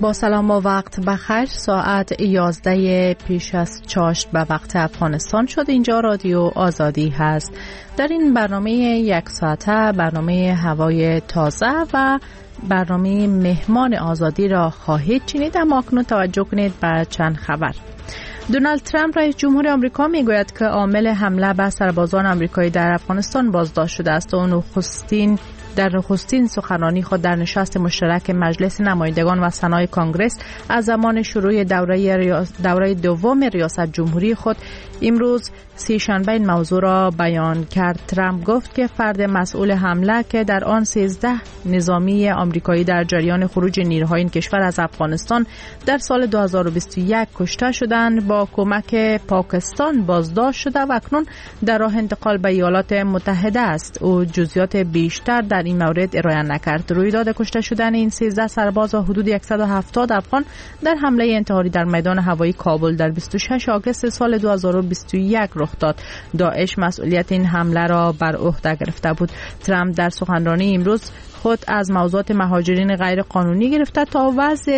با سلام و وقت بخیر. ساعت 11 پیش از چاشت به وقت افغانستان شد. اینجا رادیو آزادی هست. در این برنامه یک ساعته برنامه هوای تازه و برنامه مهمان آزادی را خواهید شنید. اما اکنون توجه کنید به چند خبر. دونالد ترامپ رئیس جمهور آمریکا میگوید که عامل حمله به سربازان آمریکایی در افغانستان بازداشت شده است و در نخستین سخنرانی خود در نشست مشترک مجلس نمایندگان و سنای کانگرس از زمان شروع دوره دوم ریاست جمهوری خود امروز سه‌شنبه این موضوع را بیان کرد. ترامپ گفت که فرد مسئول حمله که در آن 13 نظامی آمریکایی در جریان خروج نیروهای این کشور از افغانستان در سال 2021 کشته شدند با کمک پاکستان بازداشت شده و اکنون در راه انتقال به ایالات متحده است. او جزئیات بیشتر در این مورد ارائه نکرد. رویداد کشته شدن این 13 سرباز و حدود 170 افغان در حمله انتحاری در میدان هوایی کابل در 26 آگوست سال 2021 رخ داد. داعش مسئولیت این حمله را بر عهده گرفته بود. ترامپ در سخنرانی امروز خود از موضوعات مهاجرین غیر قانونی گرفته تا وضع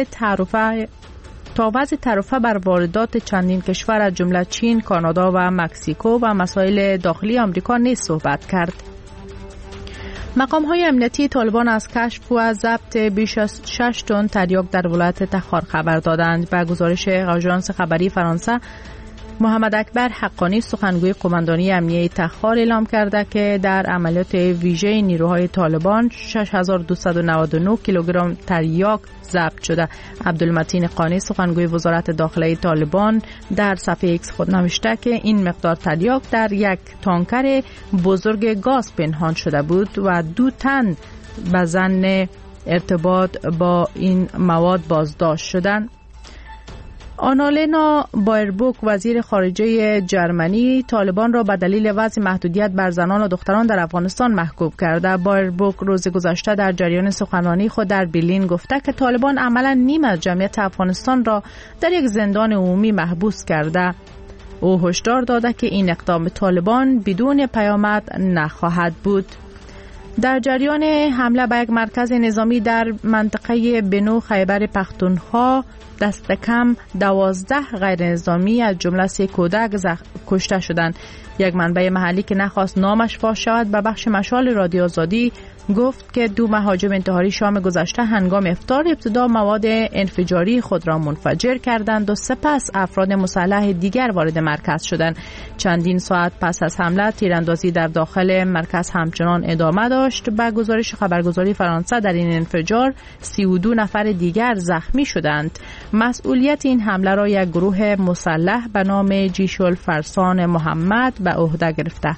تعرفه بر واردات چندین کشور از جمله چین، کانادا و مکزیکو و مسائل داخلی آمریکا نیز صحبت کرد. مقام‌های امنیتی طالبان از کشف و ضبط بیش از 6 تن تریاک در ولایت تخار خبر دادند. به گزارش آژانس خبری فرانسه، محمد اکبر حقانی سخنگوی قماندانی امنیه تخار اعلام کرده که در عملیات ویژه نیروهای طالبان 6299 کیلوگرم تریاک ضبط شده. عبدالمتین قانی سخنگوی وزارت داخلی طالبان در صفحه ایکس خود نوشته که این مقدار تریاک در یک تانکر بزرگ گاز پنهان شده بود و 2 تن به ظن ارتباط با این مواد بازداشت شدند. آنالینا بایربوک وزیر خارجه جرمنی طالبان را به دلیل وضع محدودیت بر زنان و دختران در افغانستان محکوم کرده. بایربوک روز گذشته در جریان سخنرانی خود در برلین گفته که طالبان عملا نیم از جمعیت افغانستان را در یک زندان عمومی محبوس کرده. او هشدار داده که این اقدام طالبان بدون پیامد نخواهد بود. در جریان حمله به یک مرکز نظامی در منطقه بنو خیبر پختونخوا دست کم 12 غیر نظامی از جمله 3 کودک کشته شدند. یک منبع محلی که نخواست نامش فاش شود به بخش مشال رادیو آزادی گفت که 2 مهاجم انتحاری شام گذشته هنگام افطار ابتدا مواد انفجاری خود را منفجر کردند و سپس افراد مسلح دیگر وارد مرکز شدند. چندین ساعت پس از حمله تیراندازی در داخل مرکز همچنان ادامه داشت. به گزارش خبرگزاری فرانسه در این انفجار 32 نفر دیگر زخمی شدند. مسئولیت این حمله را یک گروه مسلح به نام جیش الفرسان محمد به عهده گرفته.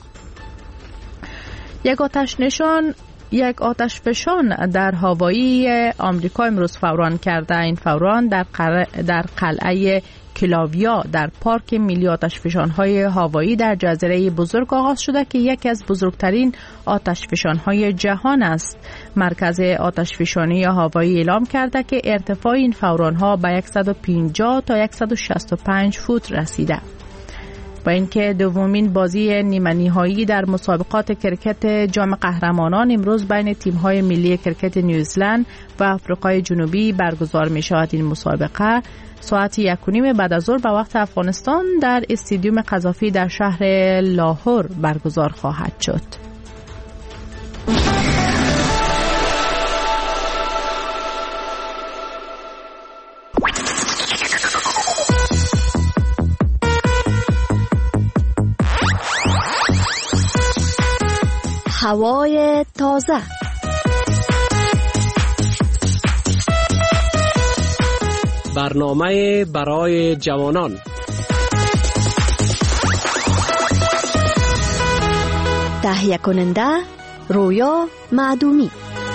یک آتشفشان در هوایی آمریکا امروز فوران کرده. این فوران در قلعه کلاویا در پارک ملی آتشفشان‌های هوایی در جزیره بزرگ آغاز شده که یکی از بزرگترین آتشفشان‌های جهان است. مرکز آتشفشانی هوایی اعلام کرده که ارتفاع این فوران‌ها به 150 تا 165 فوت رسیده. با اینکه دومین بازی نیمه نهایی در مسابقات کرکت جام قهرمانان امروز بین تیم‌های ملی کرکت نیوزلند و آفریقای جنوبی برگزار می‌شود. این مسابقه ساعت 1:30 بعد از ظهر به وقت افغانستان در استادیوم قذافی در شهر لاهور برگزار خواهد شد. هوای تازه. برنامه برای جوانان. تهیه کننده رویا معدومی.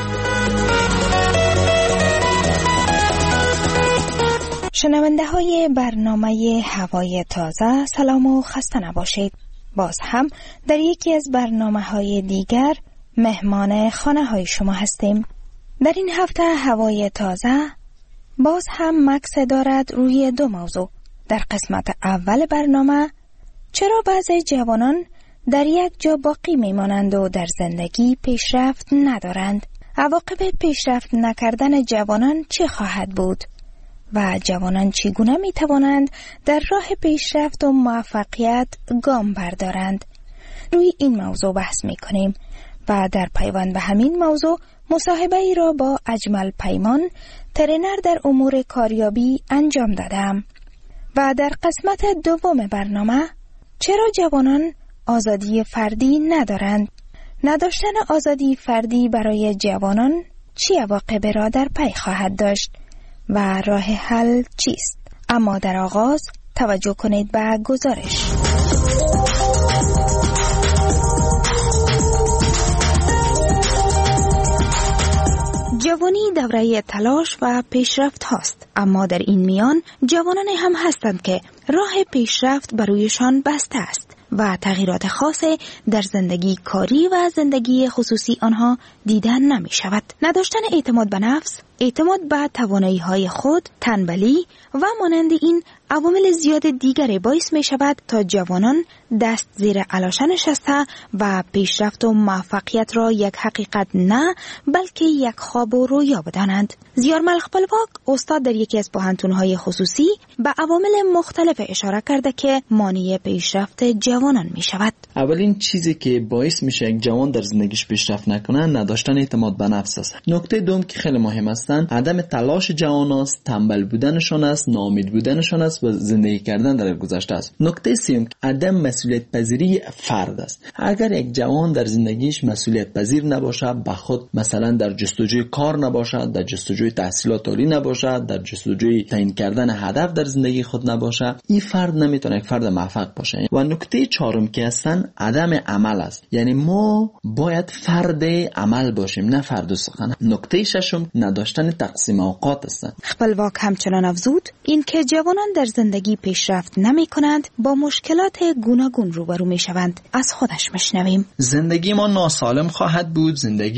شنونده های برنامه هوای تازه، سلام و خسته نباشید. باز هم در یکی از برنامه‌های دیگر مهمان خانه های شما هستیم. در این هفته هوای تازه باز هم مکس دارد روی 2 موضوع. در قسمت اول برنامه چرا بعضی جوانان در یک جا باقی میمانند و در زندگی پیشرفت ندارند؟ عواقب پیشرفت نکردن جوانان چه خواهد بود؟ و جوانان چگونه می توانند در راه پیشرفت و موفقیت گام بردارند. روی این موضوع بحث می کنیم و در پیوند به همین موضوع مصاحبه ای را با اجمل پیمان، ترینر در امور کاریابی انجام دادم. و در قسمت دوم برنامه چرا جوانان آزادی فردی ندارند؟ نداشتن آزادی فردی برای جوانان چه عواقبی را در پی خواهد داشت و راه حل چیست؟ اما در آغاز توجه کنید به گزارش. جوانی دوره تلاش و پیشرفت هاست، اما در این میان جوانان هم هستند که راه پیشرفت برویشان بسته است و تغییرات خاصی در زندگی کاری و زندگی خصوصی آنها دیدن نمی شود. نداشتن اعتماد به نفس، اعتماد به توانایی های خود، تنبلی و مانند این عوامل زیاد دیگری باعث می شود تا جوانان دست زیر علاشه نشسته و پیشرفت و موفقیت را یک حقیقت نه بلکه یک خواب و رویا بدانند. زیار ملخپلواک استاد در یکی از پوهنتون‌های خصوصی به عوامل مختلف اشاره کرده که مانع پیشرفت جوانان می شود. اولین چیزی که باعث میشه یک جوان در زندگیش پیشرفت نکنه نداشتن اعتماد به نفس است. نکته دوم که خیلی مهم است عدم تلاش جوان است، تنبل بودنشان است، ناامید بودنشان است و زندگی کردن در گذشته است. نکته سوم عدم مسئولیت پذیری فرد است. اگر یک جوان در زندگیش مسئولیت پذیر نباشه، به خود مثلا در جستجوی کار نباشد، در جستجوی تحصیلات عالی نباشد، در جستجوی تعیین کردن هدف در زندگی خود نباشه، این فرد نمیتونه یک فرد موفق باشه. و نکته چهارم که هستن عدم عمل است. یعنی ما باید فرد عمل باشیم نه فرد سخن. نکته ششم نداشتن تقسیم اوقات است. خپلواک همچنان افزود این که جوانان در زندگی پیشرفت نمی کنند با مشکلات گوناگون روبرو می شوند. از خودش مشنویم. زندگی ما ناسالم خواهد بود،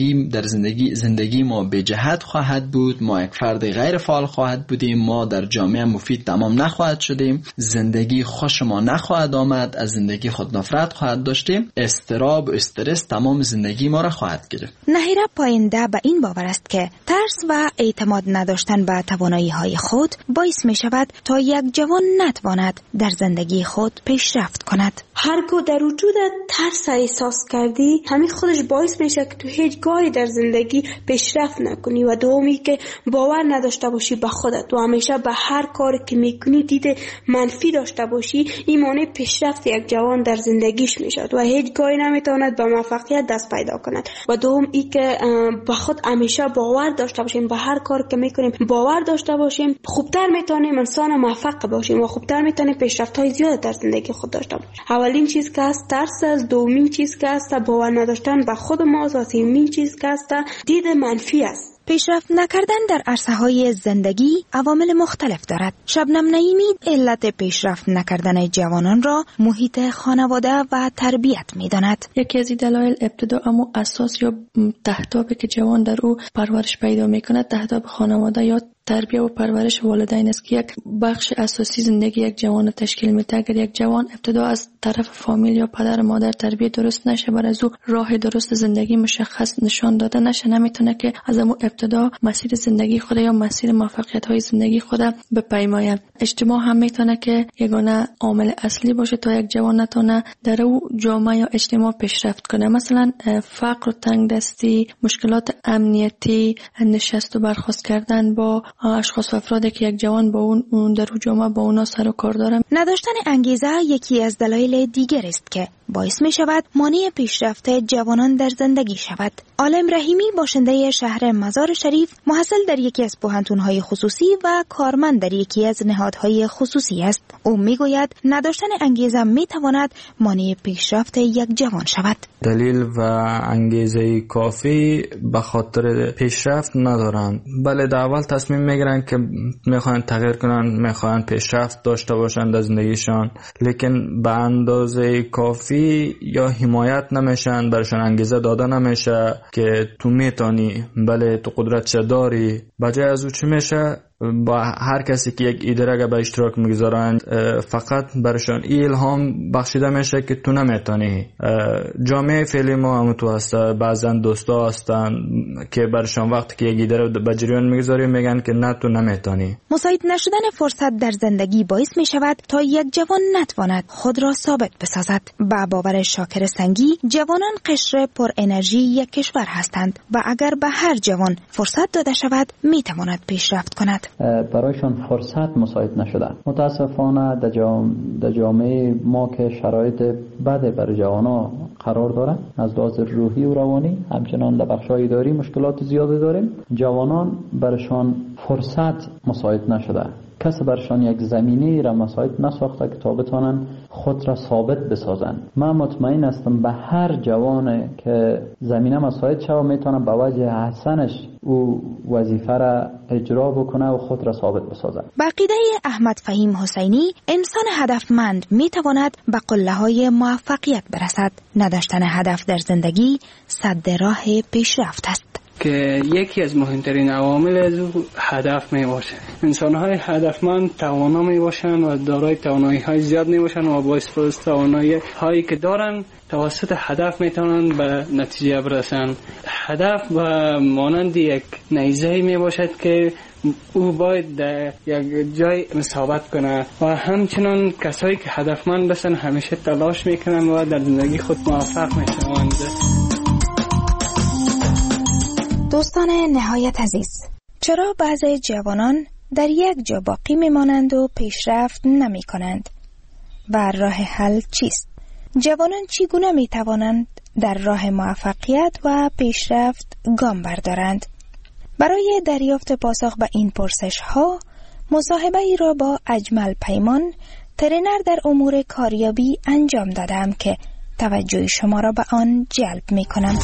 زندگی ما به جهت خواهد بود، ما یک فرد غیر فعال خواهد بودیم، ما در جامعه مفید تمام نخواهد شدیم، زندگی خوش ما نخواهد آمد، از زندگی خود نفرت خواهد داشتیم، اضطراب و استرس تمام زندگی ما را خواهد گرفت. نهیره پاینده به این باور است که ترس و اعتماد نداشتن به توانایی های خود باعث می شود تا یک جوان نتواند در زندگی خود پیشرفت کند. هرگاه در وجود ترس احساس کردی، همین خودش باعث میشه که تو هیچ گاهی در زندگی پیشرفت نکنی و دومی که باور نداشته باشی به خودت و همیشه به هر کاری که میکنی دید منفی داشته باشی، این مانع پیشرفت یک جوان در زندگیش میشد و هیچ گاهی نمیتواند به موفقیت دست پیدا کند. و دوم ای که به خود همیشه باور داشته باشیم، به هر کاری که میکنیم باور داشته باشیم، خوبتر میتونیم انسان موفق باشیم و خوبتر میتونیم پیشرفت های زیاد در زندگی خود داشته باشیم. اولین چیز که است ترس است، دومین چیز که است باور نداشتن به خود ماست و سومین چیز که است دید منفی است. پیشرفت نکردن در عرصه‌های زندگی عوامل مختلف دارد. شبنم نعیمی علت پیشرفت نکردن جوانان را محیط خانواده و تربیت می‌داند. یکی از دلایل ابتدا اما اساس یا تهدابی که جوان در او پرورش پیدا می‌کند تهداب خانواده یا تربیت و پرورش والدین است که یک بخش اساسی زندگی یک جوان تشکیل میده. اگر یک جوان ابتدا از طرف فامیل یا پدر و مادر تربیت درست نشه، برای از او راه درست زندگی مشخص نشان داده نشه، نمیتونه که از اون ابتدا مسیر زندگی خود یا مسیر موفقیت های زندگی خود بپیماید. اجتماع هم میتونه که یگانه عامل اصلی باشه تا یک جوان نتونه در او جامعه یا اجتماع پیشرفت کنه. مثلا فقر و تنگدستی، مشکلات امنیتی، نشست و برخاست کردن با اشخاص و افرادی که یک جوان با اون در جامعه با اونا سر و کار داره. نداشتن انگیزه یکی از دلایل دیگر است که باعث می شود مانع پیشرفت جوانان در زندگی شود. عالم رحیمی باشنده شهر مزار شریف، محصل در یکی از پوهنتون‌های خصوصی و کارمند در یکی از نهادهای خصوصی است. او می گوید نداشتن انگیزه می تواند مانع پیشرفت یک جوان شود. دلیل و انگیزه کافی به خاطر پیشرفت ندارند. بله، در اول تصمیم میگیرن که میخوان تغییر کنن، میخوان پیشرفت داشته باشند در زندگیشان، لیکن به اندازه کافی یا حمایت نمیشن، برشان انگیزه داده نمیشه که تو میتونی، بله تو قدرت داری. بجای از او چی میشه؟ با هر کسی که یک ایده را به اشتراک میگذارند فقط برشان الهام بخشیده میشه که تو نمیتونی. جامعه فعلی ما هم تو هست، بعضا دوستا هستن که برشان وقتی که یک ایده را به جریان میگذاری میگن که نه تو نمیتونی. مساعد نشدن فرصت در زندگی باعث می شود تا یک جوان نتواند خود را ثابت بسازد. با باور شاکر سنگی، جوانان قشر پر انرژی یک کشور هستند و اگر به هر جوان فرصت داده شود می تواند پیشرفت کند. برایشان فرصت مساعد نشده. متاسفانه در جامعه ما که شرایط بد برای جوانا قرار داره، از لحاظ روحی و روانی، همچنان در بخش‌های اداری مشکلات زیادی داریم. جوانان برشان فرصت مساعد نشده. کسی برشان یک زمینه را مساعد نساخته که تا بتانن خود را ثابت بسازن. من مطمئن هستم به هر جوان که زمینه مساعد شود میتونه به وجه حسنش او وظیفه را اجرا بکنه و خود را ثابت بسازه. با عقیده احمد فهیم حسینی، انسان هدفمند میتواند به قله‌های موفقیت برسد. نداشتن هدف در زندگی سد راه پیشرفت است. که یکی از مهمترین عوامل از هدف می باشه. انسان‌های هدفمند توانا می باشند و دارای توانایی‌های زیاد می باشند و با استفاده از توانایی‌هایی که دارند توسط هدف می توانند به نتیجه برسند. هدف و مانند یک نیزه می باشد که او باید در یک جای ثابت کنه و همچنان کسایی که هدفمند هستند همیشه تلاش میکنند و در زندگی خود موفق میشوند. دوستان نهایت عزیز، چرا بعضی جوانان در یک جا باقی میمانند و پیشرفت نمی کنند؟ و راه حل چیست؟ جوانان چگونه می توانند در راه موفقیت و پیشرفت گام بردارند؟ برای دریافت پاسخ به این پرسش ها، مصاحبه ای را با اجمل پیمان، ترینر در امور کاریابی انجام دادم که توجه شما را به آن جلب می کنم.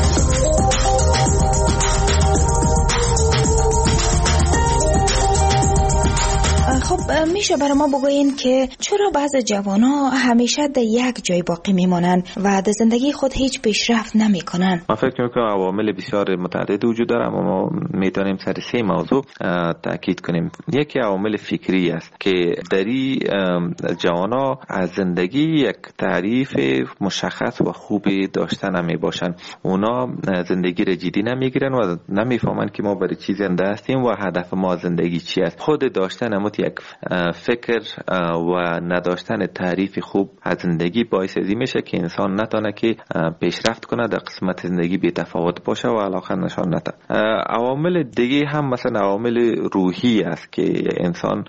خب میشه برای ما بگوین که چرا بعض جوانا همیشه در یک جای باقی میمانند و در زندگی خود هیچ پیشرفت نمیکنن؟ من فکر میکنم عوامل بسیار متعدد وجود داره، اما ما میتونیم سر 3 موضوع تاکید کنیم. یکی عوامل فکری است که دری جوانا از زندگی یک تعریف مشخص و خوبی داشتن نمی باشن. اونا زندگی را جدی نمیگیرن و نمیفهمن که ما برای چی زنده هستیم و هدف ما زندگی چی است. خود داشتن یک فکر و نداشتن تعریف خوب از زندگی باعث ازی میشه که انسان نتونه که پیشرفت کنه، در قسمت زندگی بی تفاوت باشه و علاقه نشان نده. عوامل دیگه هم مثلا عوامل روحی است که انسان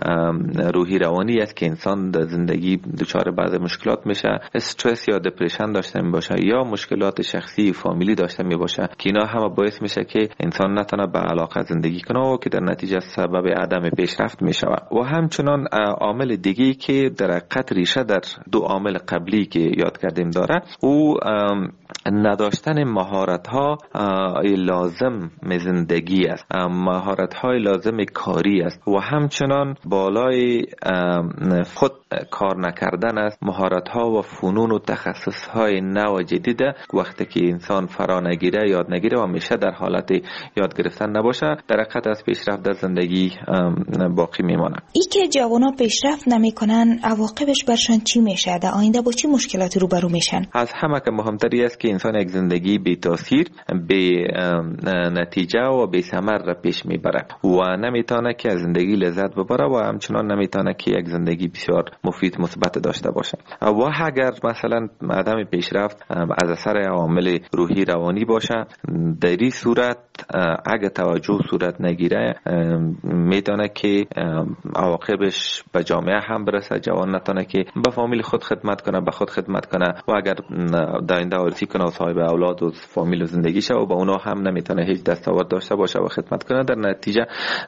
روحی روانی است که انسان در زندگی دچار بعض مشکلات میشه، استرس یا دپرشن داشته میباشه یا مشکلات شخصی فامیلی داشته میباشه که اینا هم باعث میشه که انسان نتونه به علاقه زندگی کنه و که در نتیجه سبب عدم پیشرفت میشه. و همچنان عامل دیگی که در حقیقت ریشه در 2 عامل قبلی که یاد کردیم داره، او نداشتن مهارت ها لازم زندگی است، مهارت های لازم کاری است و همچنان بالای خود کار نکردن است. مهارت ها و فنون و تخصص های نو جدید وقتی که انسان فرا نگیره، یاد نگیره و همیشه در حالت یاد گرفتن نباشه، در حقیقت از پیشرفت در زندگی باقی میمانه. ای که جوانا پیشرفت نمیکنن عواقبش برشان چی میشه؟ در آینده با چی مشکلاتی روبرو میشن؟ از همه که مهمتری است که انسان یک زندگی بی تاثیر، بی نتیجه و بی ثمر را پیش میبره و نمیتونه که از زندگی لذت ببره و همچنان نمیتونه که یک زندگی بسیار مفید مثبت داشته باشه. و اگر مثلا عدم پیشرفت از اثر عوامل روحی روانی باشه، در این صورت اگه توجه صورت نگیره میتونه که عواقبش به جامعه هم برسه. جوان نتونه که به فامیل خود خدمت کنه، به خود خدمت کنه و اگر در آینده وارثی کنه و صاحب اولاد و فامیل و زندگی شه و با اونا هم نمیتونه هیچ دستاورد داشته باشه و خدمت کنه، در نتیجه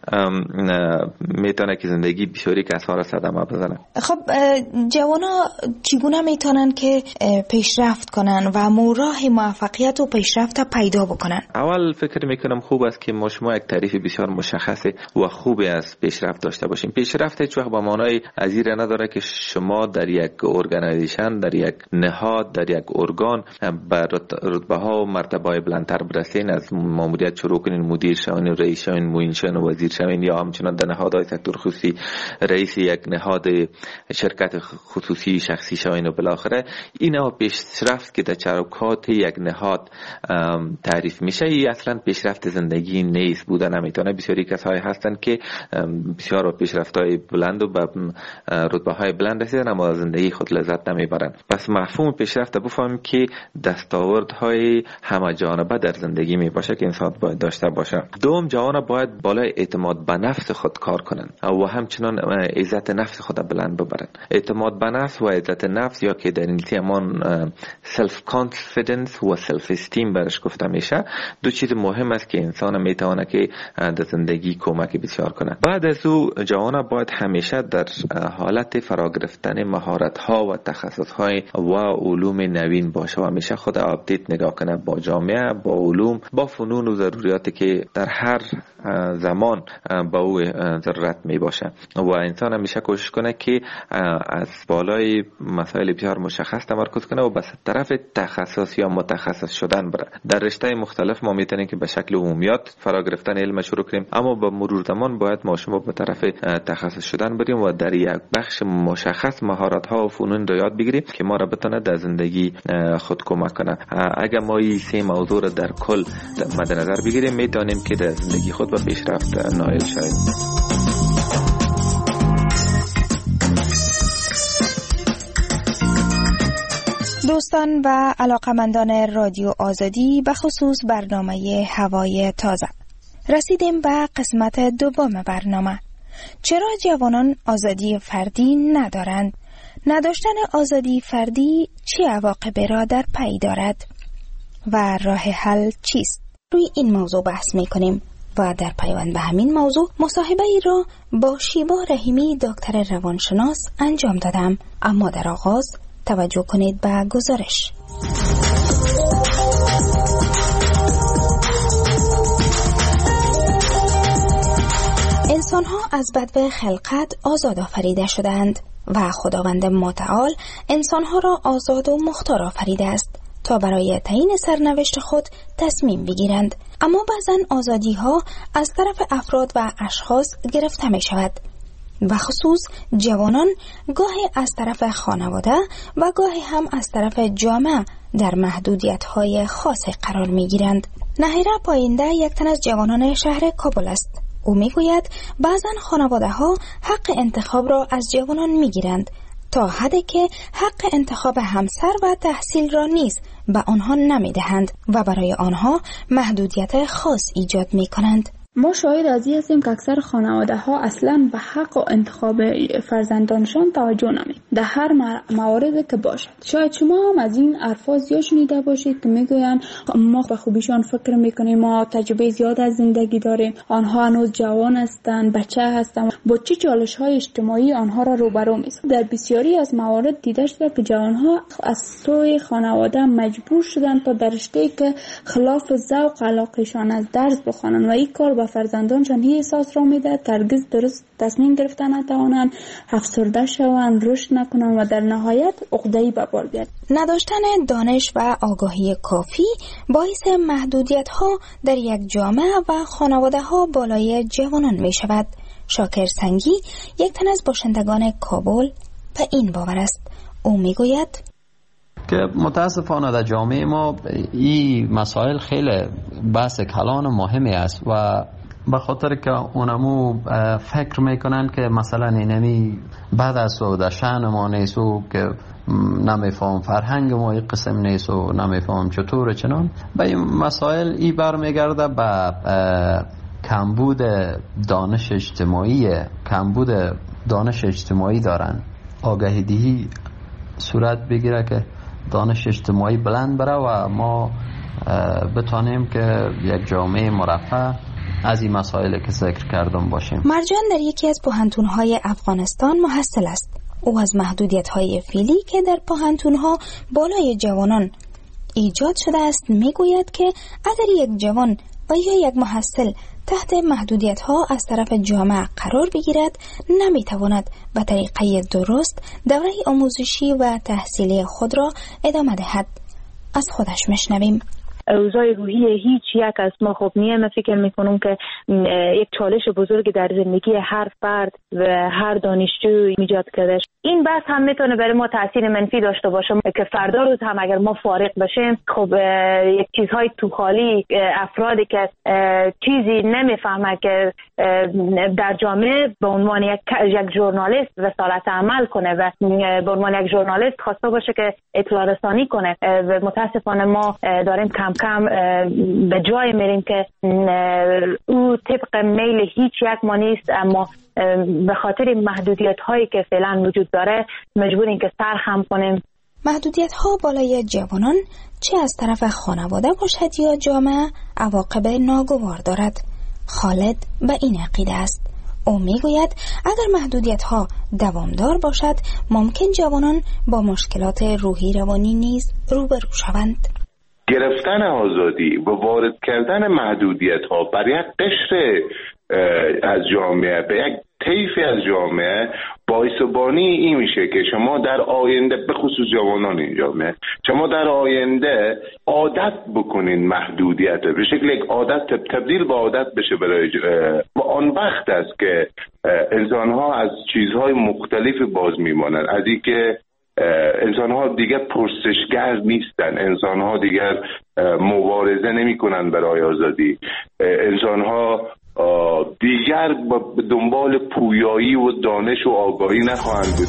میتونه که زندگی بسیاری کسا را صدمه بزنه. خب جوانا چگونه میتونن که پیشرفت کنن و راه موفقیت و پیشرفت پیدا بکنن؟ اول فکر میکنم خوب است که ما شما یک تعریف بسیار مشخص و خوبی از پیشرفت داشته باشیم. پیشرفت هیچ وقت با معنای ازیره نداره که شما در یک ارگانایزیشن، در یک نهاد، در یک ارگان به به رتبه ها و مرتبه های بلندتر برسین، از ماموریت شروع کنین، مدیر شوین، رئیس شوین، معین شوین، وزیر شوین، یا همچنان در نهادهای سکتور خصوصی رئیس یک نهاد شرکت خصوصی شخصی شوین و بالاخره اینا پیشرفت که در چوکات یک نهاد تعریف میشه. این اصلا پیشرفت زندگی نیست، بودن نمیتونه. بسیاری کسایی هستن که بسیار پیشرفت‌های بلند و به رتبه‌های بلند رسیدن اما زندگی خود لذت نمیبرن. پس مفهوم پیشرفت بفهمیم که دستاوردهای همه جانبه در زندگی می باشه که انسان باید داشته باشه. دوم، جوانان باید بالای اعتماد به نفس خود کار کنن و همچنان عزت نفس خود بلند ببرن. اعتماد به نفس و عزت نفس یا که در انگلیسی همان سلف کانفیدنس و سلف استیم برش گفته میشه، دو چیز مهم است که انسان میتونه که در زندگی کمک بسیار کنه. بعد از او جوانان باید همیشه در حالت فرا گرفتن مهارت ها و تخصص های و علوم نوین باشه و همیشه خود آپدیت نگاه کنه با جامعه، با علوم، با فنون و ضروریاتی که در هر زمان با او ضرورت می باشه و انسان همیشه کوشش کنه که از بالای مسائل بسیار مشخص تمرکز کنه و به طرف تخصص یا متخصص شدن بره. در رشته مختلف ما میتونیم که به شکل عمومیات فرا گرفتن علم شروع کنیم، اما با مرور زمان باید ما شما به طرف تخصص شدن بریم و در یک بخش مشخص مهارت ها و فنون رو یاد بگیریم که ما را بتونه در زندگی خود کمک کنه. اگر ما این سه موضوع را در کل مد نظر بگیریم میتونیم که در زندگی خود به پیشرفت نائل شویم. دوستان و علاقمندان رادیو آزادی، به خصوص برنامه هوای تازه، رسیدیم به قسمت دوم برنامه. چرا جوانان آزادی فردی ندارند؟ نداشتن آزادی فردی چه عواقبی را در پی دارد و راه حل چیست؟ روی این موضوع بحث می‌کنیم و در پیوند به همین موضوع مصاحبه ای را با شیبا رحیمی دکتر روانشناس انجام دادم. اما در آغاز توجه کنید به گزارش. انسان‌ها از بدو خلقت آزاد آفریده شدند و خداوند متعال انسان‌ها را آزاد و مختار آفریده است تا برای تعیین سرنوشت خود تصمیم بگیرند. اما بعضن آزادی‌ها از طرف افراد و اشخاص گرفته می شود و خصوص جوانان گاهی از طرف خانواده و گاهی هم از طرف جامعه در محدودیت‌های خاصی قرار می‌گیرند. نهیره پاینده یک تن از جوانان شهر کابل است. او می‌گوید بعضن خانواده‌ها حق انتخاب را از جوانان می‌گیرند تا حدی که حق انتخاب همسر و تحصیل را نیز به آنها نمی‌دهند و برای آنها محدودیت خاص ایجاد می‌کنند. ما شاهد از این هستیم که اکثر خانواده ها اصلا به حق و انتخاب فرزندانشان توجه نمی در هر موارد که باشد. شاید شما هم از این الفاظ یا شنیده باشید که میگویند ما به خوبیشان فکر میکنیم، ما تجربه زیاد از زندگی داریم، آنها هنوز جوان هستند، بچه هستند، با چه چالش های اجتماعی آنها را روبرو می‌سازد. در بسیاری از موارد دیده شده که جوانها از سوی خانواده مجبور شدند تا در رشته‌ای که خلاف ذوق علاقه‌شان از درس بخوانند و این کار فرزندانشان هی احساس را میده هرگز درست تصمیم گرفتن نتوانند، افسرده شوند، رشد نکنند و در نهایت عقده‌ای به بار بیاد. نداشتن دانش و آگاهی کافی باعث محدودیت ها در یک جامعه و خانواده ها بالای جوانان می شود. شاکر سنگی یک تن از باشندگان کابل به این باور است. او می گوید که متاسفانه در جامعه ما این مسائل خیلی بحث کلان و مهمی است و به خاطر که اونمو فکر میکنن که مثلا اینمی بعد از و در شأن ما نیست و که نمیفهم فرهنگ ما این قسم نیست و نمیفهم چطور چنان به این مسائل ای برمیگرده به کمبود دانش اجتماعی، کمبود دانش اجتماعی دارن. آگاهی دهی صورت بگیره که دانش اجتماعی بلند بره و ما بتانیم که یک جامعه مرفه از این مسائل که ذکر کردم باشیم. مرجان در یکی از پوهنتون‌های افغانستان محصل است. او از محدودیت‌های فعلی که در پوهنتون‌ها بالای جوانان ایجاد شده است میگوید که اگر یک جوان و یا یک محصل تحت محدودیت‌ها از طرف جامعه قرار بگیرد نمیتواند به طریقه درست دوره آموزشی و تحصیلی خود را ادامه دهد. از خودش میشنویم. اوضاع روحی هیچ یک از ما خوب نیست. من فکر میکنم که یک چالش بزرگ در زندگی هر فرد و هر دانشجو ایجاد کرده. این بحث هم میتونه برای ما تاثیر منفی داشته باشه که فردا روز هم اگر ما فارغ بشیم خب یک چیزهای تو خالی، افرادی که چیزی نمیفهمه که در جامعه به عنوان یک ژورنالیست رسالت عمل کنه و به عنوان یک ژورنالیست خواسته باشه که اطلاع رسانی کنه و متاسفانه ما داریم کم به جای میریم که او طبق میل هیچ یک ما نیست، اما به خاطر محدودیت هایی که فعلا وجود داره مجبوریم که سرخم کنیم. محدودیت ها بالای جوانان چه از طرف خانواده باشد یا جامعه عواقب ناگوار دارد. خالد به این عقیده است. او میگوید اگر محدودیت ها دوامدار باشد ممکن جوانان با مشکلات روحی روانی نیز روبرو شوند. گرفتن آزادی و وارد کردن محدودیت ها بر یک قشر از جامعه به یک طیفی از جامعه باعث بانی این میشه که شما در آینده به خصوص جوانان این جامعه شما در آینده عادت بکنین محدودیت به شکل یک عادت تبدیل به عادت بشه برای و آن وقت است که انسان ها از چیزهای مختلف باز میمانند، از این که انسان ها دیگر پرسشگر نیستن، انسان ها دیگر مبارزه نمی کنن برای آزادی، انسان ها دیگر به دنبال پویایی و دانش و آگاهی نخواهند بود.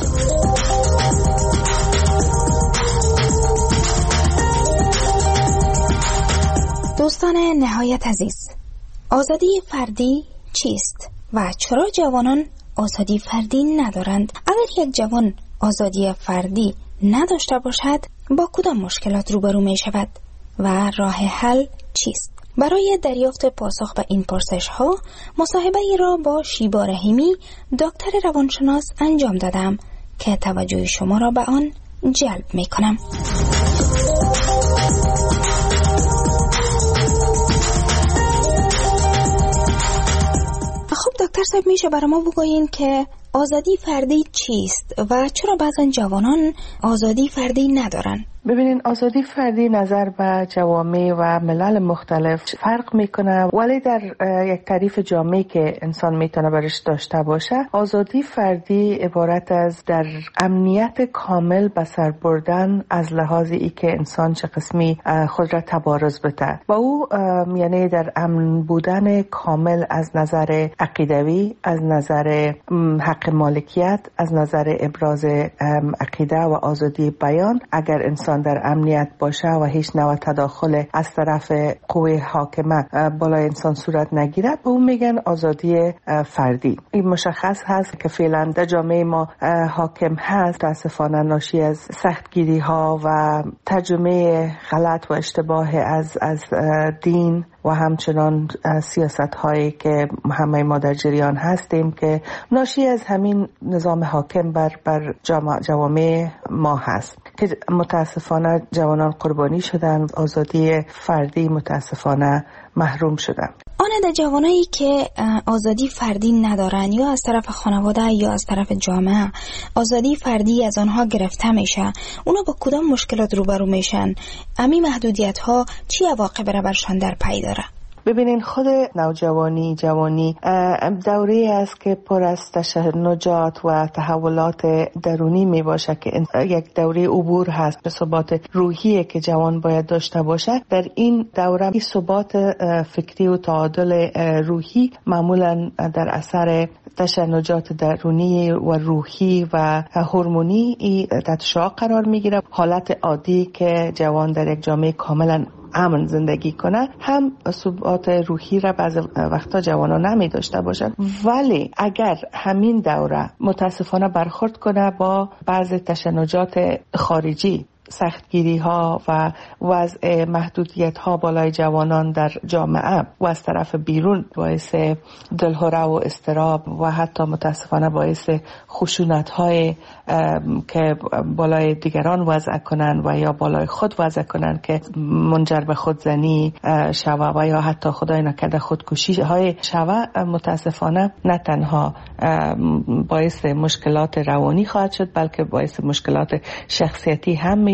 دوستان نهایت عزیز، آزادی فردی چیست و چرا جوانان آزادی فردی ندارند؟ اگر یک جوان آزادی فردی نداشته باشد با کدام مشکلات روبرو می شود و راه حل چیست؟ برای دریافت پاسخ به این پرسش ها مصاحبه ای را با شیبا رحیمی دکتر روانشناس انجام دادم که توجه شما را به آن جلب می کنم. خب دکتر صاحب، میشه برای ما بگویین که آزادی فردی چیست و چرا بعضن جوانان آزادی فردی ندارن؟ ببینین، آزادی فردی نظر به جوامع و ملل مختلف فرق میکنه، ولی در یک تعریف جامعی که انسان میتونه برش داشته باشه، آزادی فردی عبارت از در امنیت کامل به سر بردن از لحاظ ای که انسان چه قسمی خود را تبارز بده و او یعنی در امن بودن کامل از نظر عقیدوی، از نظر حق مالکیت، از نظر ابراز عقیده و آزادی بیان. اگر انسان در امنیت باشه و هیچ نوع تداخل از طرف قوه حاکمه بالای انسان صورت نگیره، به اون میگن آزادی فردی. این مشخص هست که فعلا در جامعه ما حاکم هست، متاسفانه ناشی از سختگیری ها و ترجمه غلط و اشتباه از دین و همچنان سیاست هایی که همه ما در جریان هستیم که ناشی از همین نظام حاکم بر جوامع ما هست که متاسفانه جوانان قربانی شدن، آزادی فردی متاسفانه محروم شدن. آن جوانایی که آزادی فردی ندارن یا از طرف خانواده یا از طرف جامعه آزادی فردی از آنها گرفته میشه، اونا با کدام مشکلات روبرو میشن؟ امی محدودیت ها چی عواقب را برشان در پی داره؟ ببینین، خود نوجوانی جوانی دوره است که پر از تشنجات و تحولات درونی می باشه که یک دوره عبور هست به ثبات روحی که جوان باید داشته باشه. در این دوره ثبات فکری و تعادل روحی معمولا در اثر تشنجات درونی و روحی و هورمونی تحت شعاع قرار می گیره. حالت عادی که جوان در یک جامعه کاملا امن زندگی کنه هم ثبات روحی را بعض وقتا جوانا نمی داشته باشن، ولی اگر همین دوره متاسفانه برخورد کنه با بعض تشنجات خارجی، سختگیری ها و وضع محدودیت ها بالای جوانان در جامعه و از طرف بیرون باعث دلهره و اضطراب و حتی متاسفانه باعث خشونت های که بالای دیگران وضع کنن و یا بالای خود وضع کنن که منجر به خودزنی شوه و یا حتی خدای نکرده خودکشی های شوه، متاسفانه نه تنها باعث مشکلات روانی خواهد شد بلکه باعث مشکلات شخصیتی هم می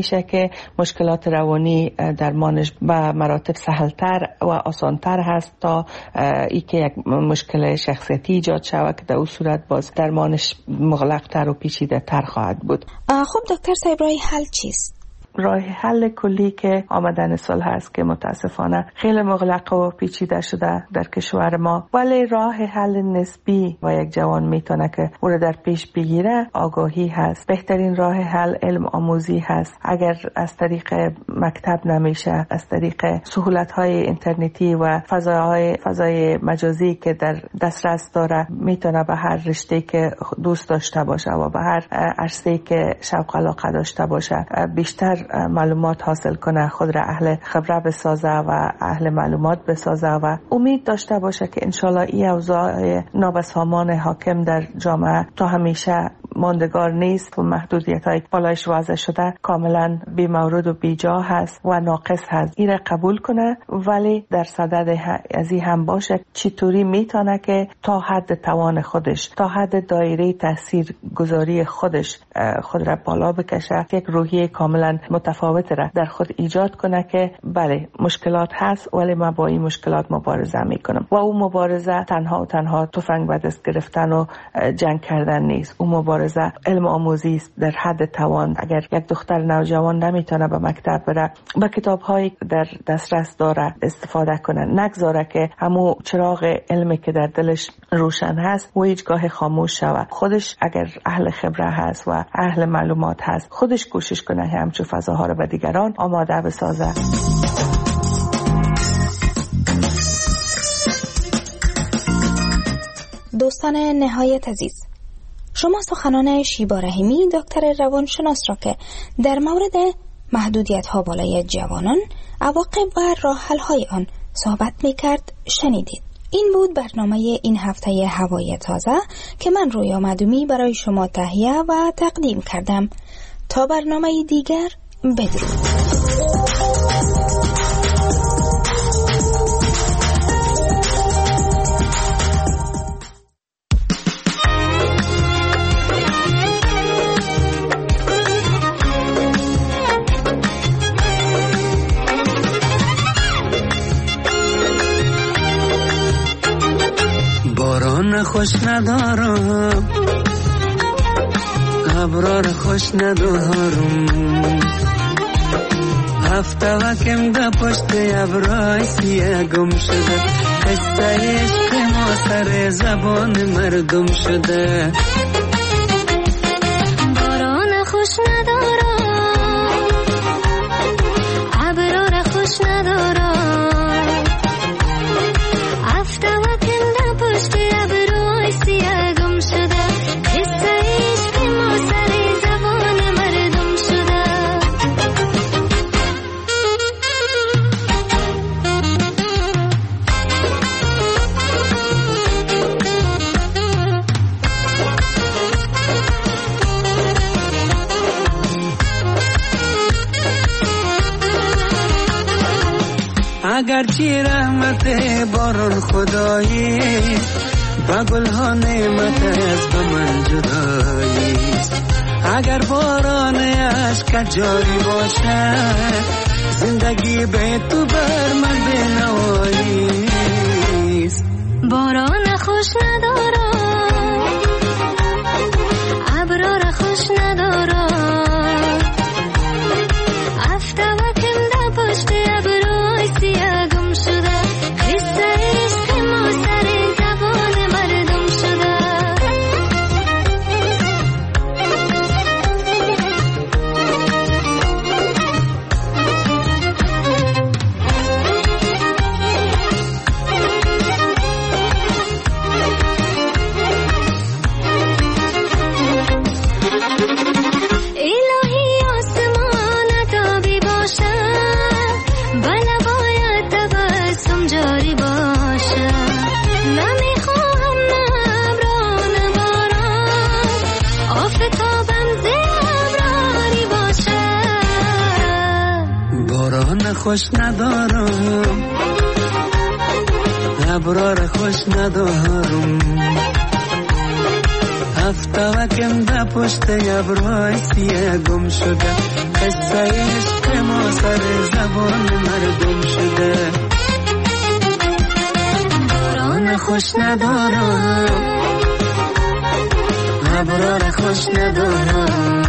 میشه که مشکلات روانی درمانش به مراتب سهلتر و آسانتر هست تا ای که یک مشکل شخصیتی ایجاد شود که در اون صورت باز درمانش مغلق‌تر و پیچیده‌تر خواهد بود. خب دکتر صاحب راه حل چیست؟ راه حل کلی که آمدن صلح هست که متاسفانه خیلی مغلق و پیچیده شده در کشور ما، ولی راه حل نسبی و یک جوان میتونه که او را در پیش بگیره آگاهی هست. بهترین راه حل علم آموزی هست. اگر از طریق مکتب نمیشه، از طریق سهولت‌های اینترنتی و فضای مجازی که در دسترس داره میتونه به هر رشته که دوست داشته باشه و به هر عرصه‌ای که شوق علاقه داشته باشه بیشتر معلومات حاصل کنه، خود را اهل خبره بسازه و اهل معلومات بسازه و امید داشته باشه که انشالله این اوضاع نابسامان حاکم در جامعه تا همیشه ماندگار نیست و محدودیت‌های بالایش واضح شده کاملا بی مورد و بی جا هست و ناقص هست. این را قبول کنه، ولی در صدد از این هم باشه چطوری میتونه که تا حد توان خودش، تا حد دایره تاثیر گذاری خودش خود را بالا بکشه، یک روحیه کاملا متفاوت را در خود ایجاد کنه که بله مشکلات هست ولی من با این مشکلات مبارزه میکنم. و اون مبارزه تنها تفنگ به دست گرفتن و جنگ کردن نیست. اون مبارزه علم آموزی است در حد توان. اگر یک دختر نوجوان نمیتونه به مکتب بره، با کتاب‌هایی در دسترس داره استفاده کنه، نگذاره که همون چراغ علمی که در دلش روشن هست و هیچگاه خاموش شود. خودش اگر اهل خبره هست و اهل معلومات هست، خودش کوشش کنه همچون فضاها رو به دیگران آماده بسازه. دوستان نهایت عزیز، شما سخنان شیبا رحیمی دکتر روانشناس را که در مورد محدودیت‌ها بالای جوانان، عواقب و راه حل‌های آن صحبت می‌کرد شنیدید. این بود برنامه این هفته هوای تازه که من رویا معدومی برای شما تهیه و تقدیم کردم. تا برنامه دیگر بدرود. باران خوش ندارم، ابرار خوش ندارم، هفته وکم ده پشت ابرای سیه گم شده، قصه عشق ما سر زبان مردم شده. باران خوش ندارم، ابرار خوش ندارم، هفته وکم ده پشت ابرای سیه گم شده، قصه عشق ما سر زبان مردم شده. اگرچه رحمت باران خدایی و گلها نعمت از به من جدایی، اگر باران عشق جاری باشه زندگی به تو بر من بنوایی. باران خوش ندارم، ابرار خوش ندارم، هفته وکم ده پشت ابرای سیه گم شده، قصه عشق ما سر زبان مردم شده. الهی آسمان تابی باشه، بله باید تبسم جاری باشه، نمیخواهم نبران باران، آفتابم زبرانی باشه. باران خوش ندارم، ابرار خوش ندارم، هفته وکم ده پشت ابرای سیه گم شده، قصه عشق ما سر زبان مردم شده. باران خوش ندارم، ابرار خوش ندارم،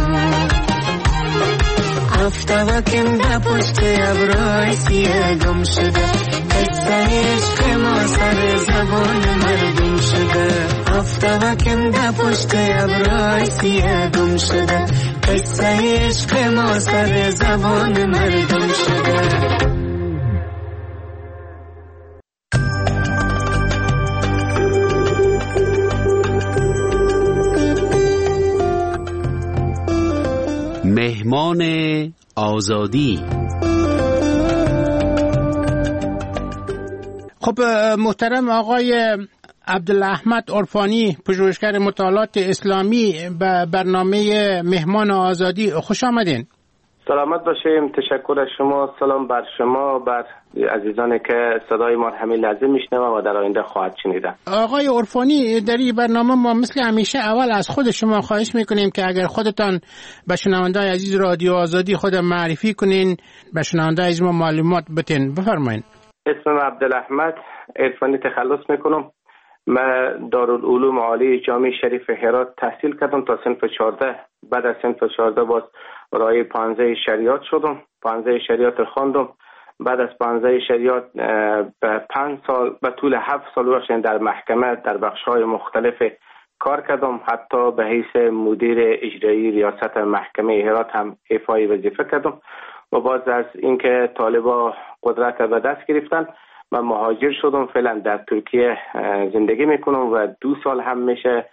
افتابکم در پشت ابرای سیه گم شده. قصه عشق ما سر زبان مردم شده. افتابکم در پشت ابرای سیه گم شده. قصه عشق ما سر زبان مردم شده. مهمان آزادی. خب محترم آقای عبدالاحمد عرفانی، پژوهشگر مطالعات اسلامی، به برنامه مهمان آزادی خوش آمدین. سلامت باشیم. تشکر از شما. سلام بر شما، بر عزیزانی که صدای ما همین لحظه میشنوند و در آینده خواهد شنیدن. آقای عرفانی، در این برنامه ما مثل همیشه اول از خود شما خواهش میکنیم که اگر خودتان به شنونده‌های عزیز رادیو آزادی خود معرفی کنین، به شنونده‌های عزیز ما معلومات بدین. بفرمایید. اسمم عبدالاحمد عرفانی، تخلص میکنم. من دارالعلوم عالی جامعه شریف هرات تحصیل کردم تا صنف 14. بعد از صنف 14 باز رای 15 شریعت شدم. 15 شریعت خواندم. بعد از 15 شریعت به 5 سال به طول 7 سال در محکمه در بخش‌های مختلف کار کردم. حتی به حیث مدیر اجرایی ریاست محکمه هرات هم ایفای وظیفه کردم. و باز از اینکه طالبا قدرت به دست گرفتن، من مهاجر شدم. فعلا در ترکیه زندگی میکنم و 2 سال هم میشه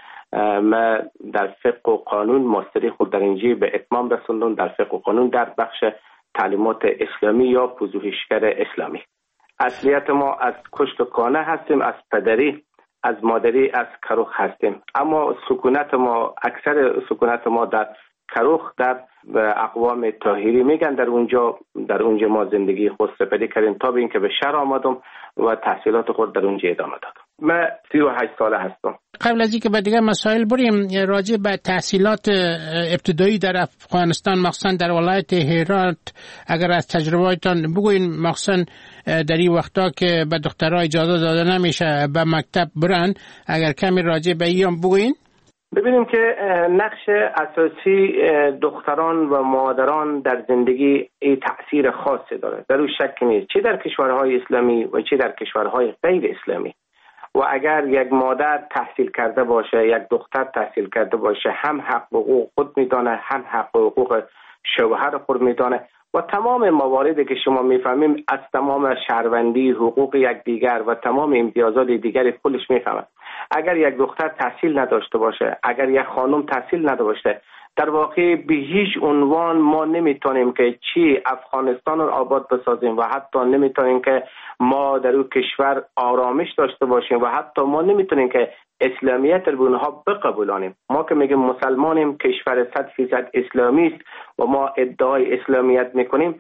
من در فقه و قانون ماستری خود در اینجا به اتمام رسوندم، در فقه و قانون در بخش تعلیمات اسلامی یا پژوهشگر اسلامی. اصلیت ما از کشت کانه هستیم، از پدری، از مادری، از کروخ هستیم. اما سکونت ما، اکثر سکونت ما در کروخ، در اقوام طاهری میگن. در اونجا ما زندگی خود سپری کردیم تا به اینکه به شهر آمدم و تحصیلات خود در اونجا ادامه دادم. من 38 ساله هستم. قبل از اینکه به دیگر مسائل بریم، راجع به تحصیلات ابتدایی در افغانستان، مخصوصا در ولایت هرات، اگر از تجربه‌تان بگوین، مخصوصا در این وقتا که به دخترها اجازه داده نمیشه به مکتب برن، اگر کمی راجع به این بگوین. ببینیم که نقش اساسی دختران و مادران در زندگی ای تأثیر خاصی داره، در اون شک نیست، چه در کشورهای اسلامی و چه در کشورهای غیر اسلامی. و اگر یک مادر تحصیل کرده باشه، یک دختر تحصیل کرده باشه، هم حق و حقوق خود میدانه، هم حق و حقوق شوهر خود میدانه و تمام مواردی که شما میفهمیم از تمام شهروندی، حقوق یکدیگر و تمام امتیازات دیگری خودش میفهمه. اگر یک دختر تحصیل نداشته باشه، اگر یک خانم تحصیل نداشته باشه، در واقع به هیچ عنوان ما نمیتونیم که چی افغانستان رو آباد بسازیم و حتی نمیتونیم که ما در اون کشور آرامش داشته باشیم و حتی ما نمیتونیم که اسلامیت رو به اونها بقبولانیم. ما که میگیم مسلمانیم، کشور 100% اسلامی است و ما ادعای اسلامیت میکنیم،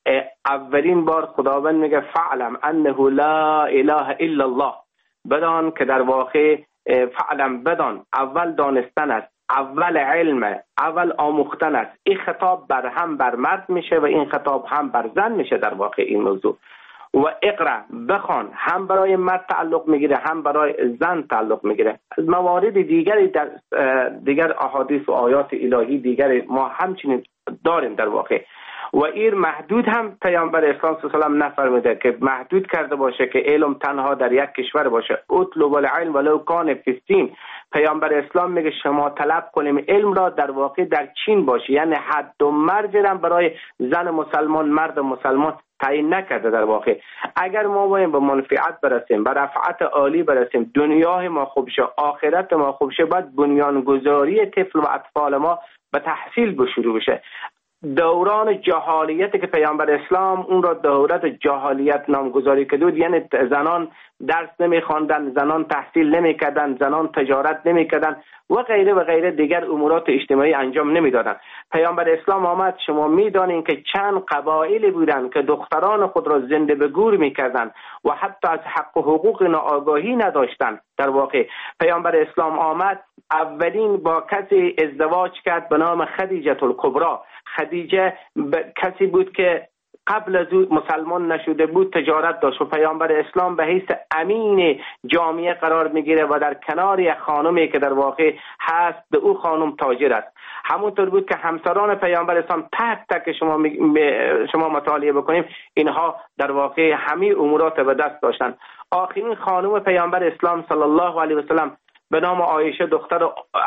اولین بار خداوند میگه فعلم انه لا اله الا الله، بدان که در واقع فعلم، بدان، اول دانستن است، اول علم، اول آموختن است. این خطاب هم بر مرد میشه و این خطاب هم بر زن میشه. در واقع این موضوع و اقرا، بخوان، هم برای مرد تعلق میگیره هم برای زن تعلق میگیره. از موارد دیگری در دیگر احادیث و آیات الهی دیگری ما همچنین داریم در واقع. و این محدود هم پیامبر اسلام صلی الله علیه و آله نفرموده که محدود کرده باشه که علم تنها در یک کشور باشه. اطلب العلم ولو کان فی الصین. پیامبر اسلام میگه شما طلب کنیم علم را در واقع در چین باشه، یعنی حد و مرز هم برای زن مسلمان، مرد مسلمان تعیین نکرده. در واقع اگر ما باید به منفعت برسیم، به رفعت عالی برسیم، دنیای ما خوب شه، آخرت ما خوب شه، باید بنیانگذاری طفل و اطفال ما به تحصیل شروع بشه. دوران جهالیت که پیامبر اسلام اون را دورت جهالیت نامگذاری کرد، یعنی زنان درس نمیخواندن، زنان تحصیل نمیکردن، زنان تجارت نمیکردن و غیره و غیره دیگر امورات اجتماعی انجام نمیدادن. پیامبر اسلام آمد، شما میدانین که چند قبایلی بودن که دختران خود را زنده به گور میکردن و حتی از حق و حقوق آگاهی نداشتن. در واقع پیامبر اسلام آمد، اولین با کسی ازدواج کرد به نام خدیجه الکبری. خدیجه کسی بود که قبل از او مسلمان نشده بود، تجارت داشت و پیامبر اسلام به حیث امین جامعه قرار میگیره و در کنار یک خانمی که در واقع هست به او خانم تاجر است. همونطور بود که همسران پیامبر اسلام تک تک شما مطالعه بکنیم اینها در واقع همه امورات به دست داشتن. آخرین خانم پیامبر اسلام صلی الله علیه و سلم به نام عایشه دختر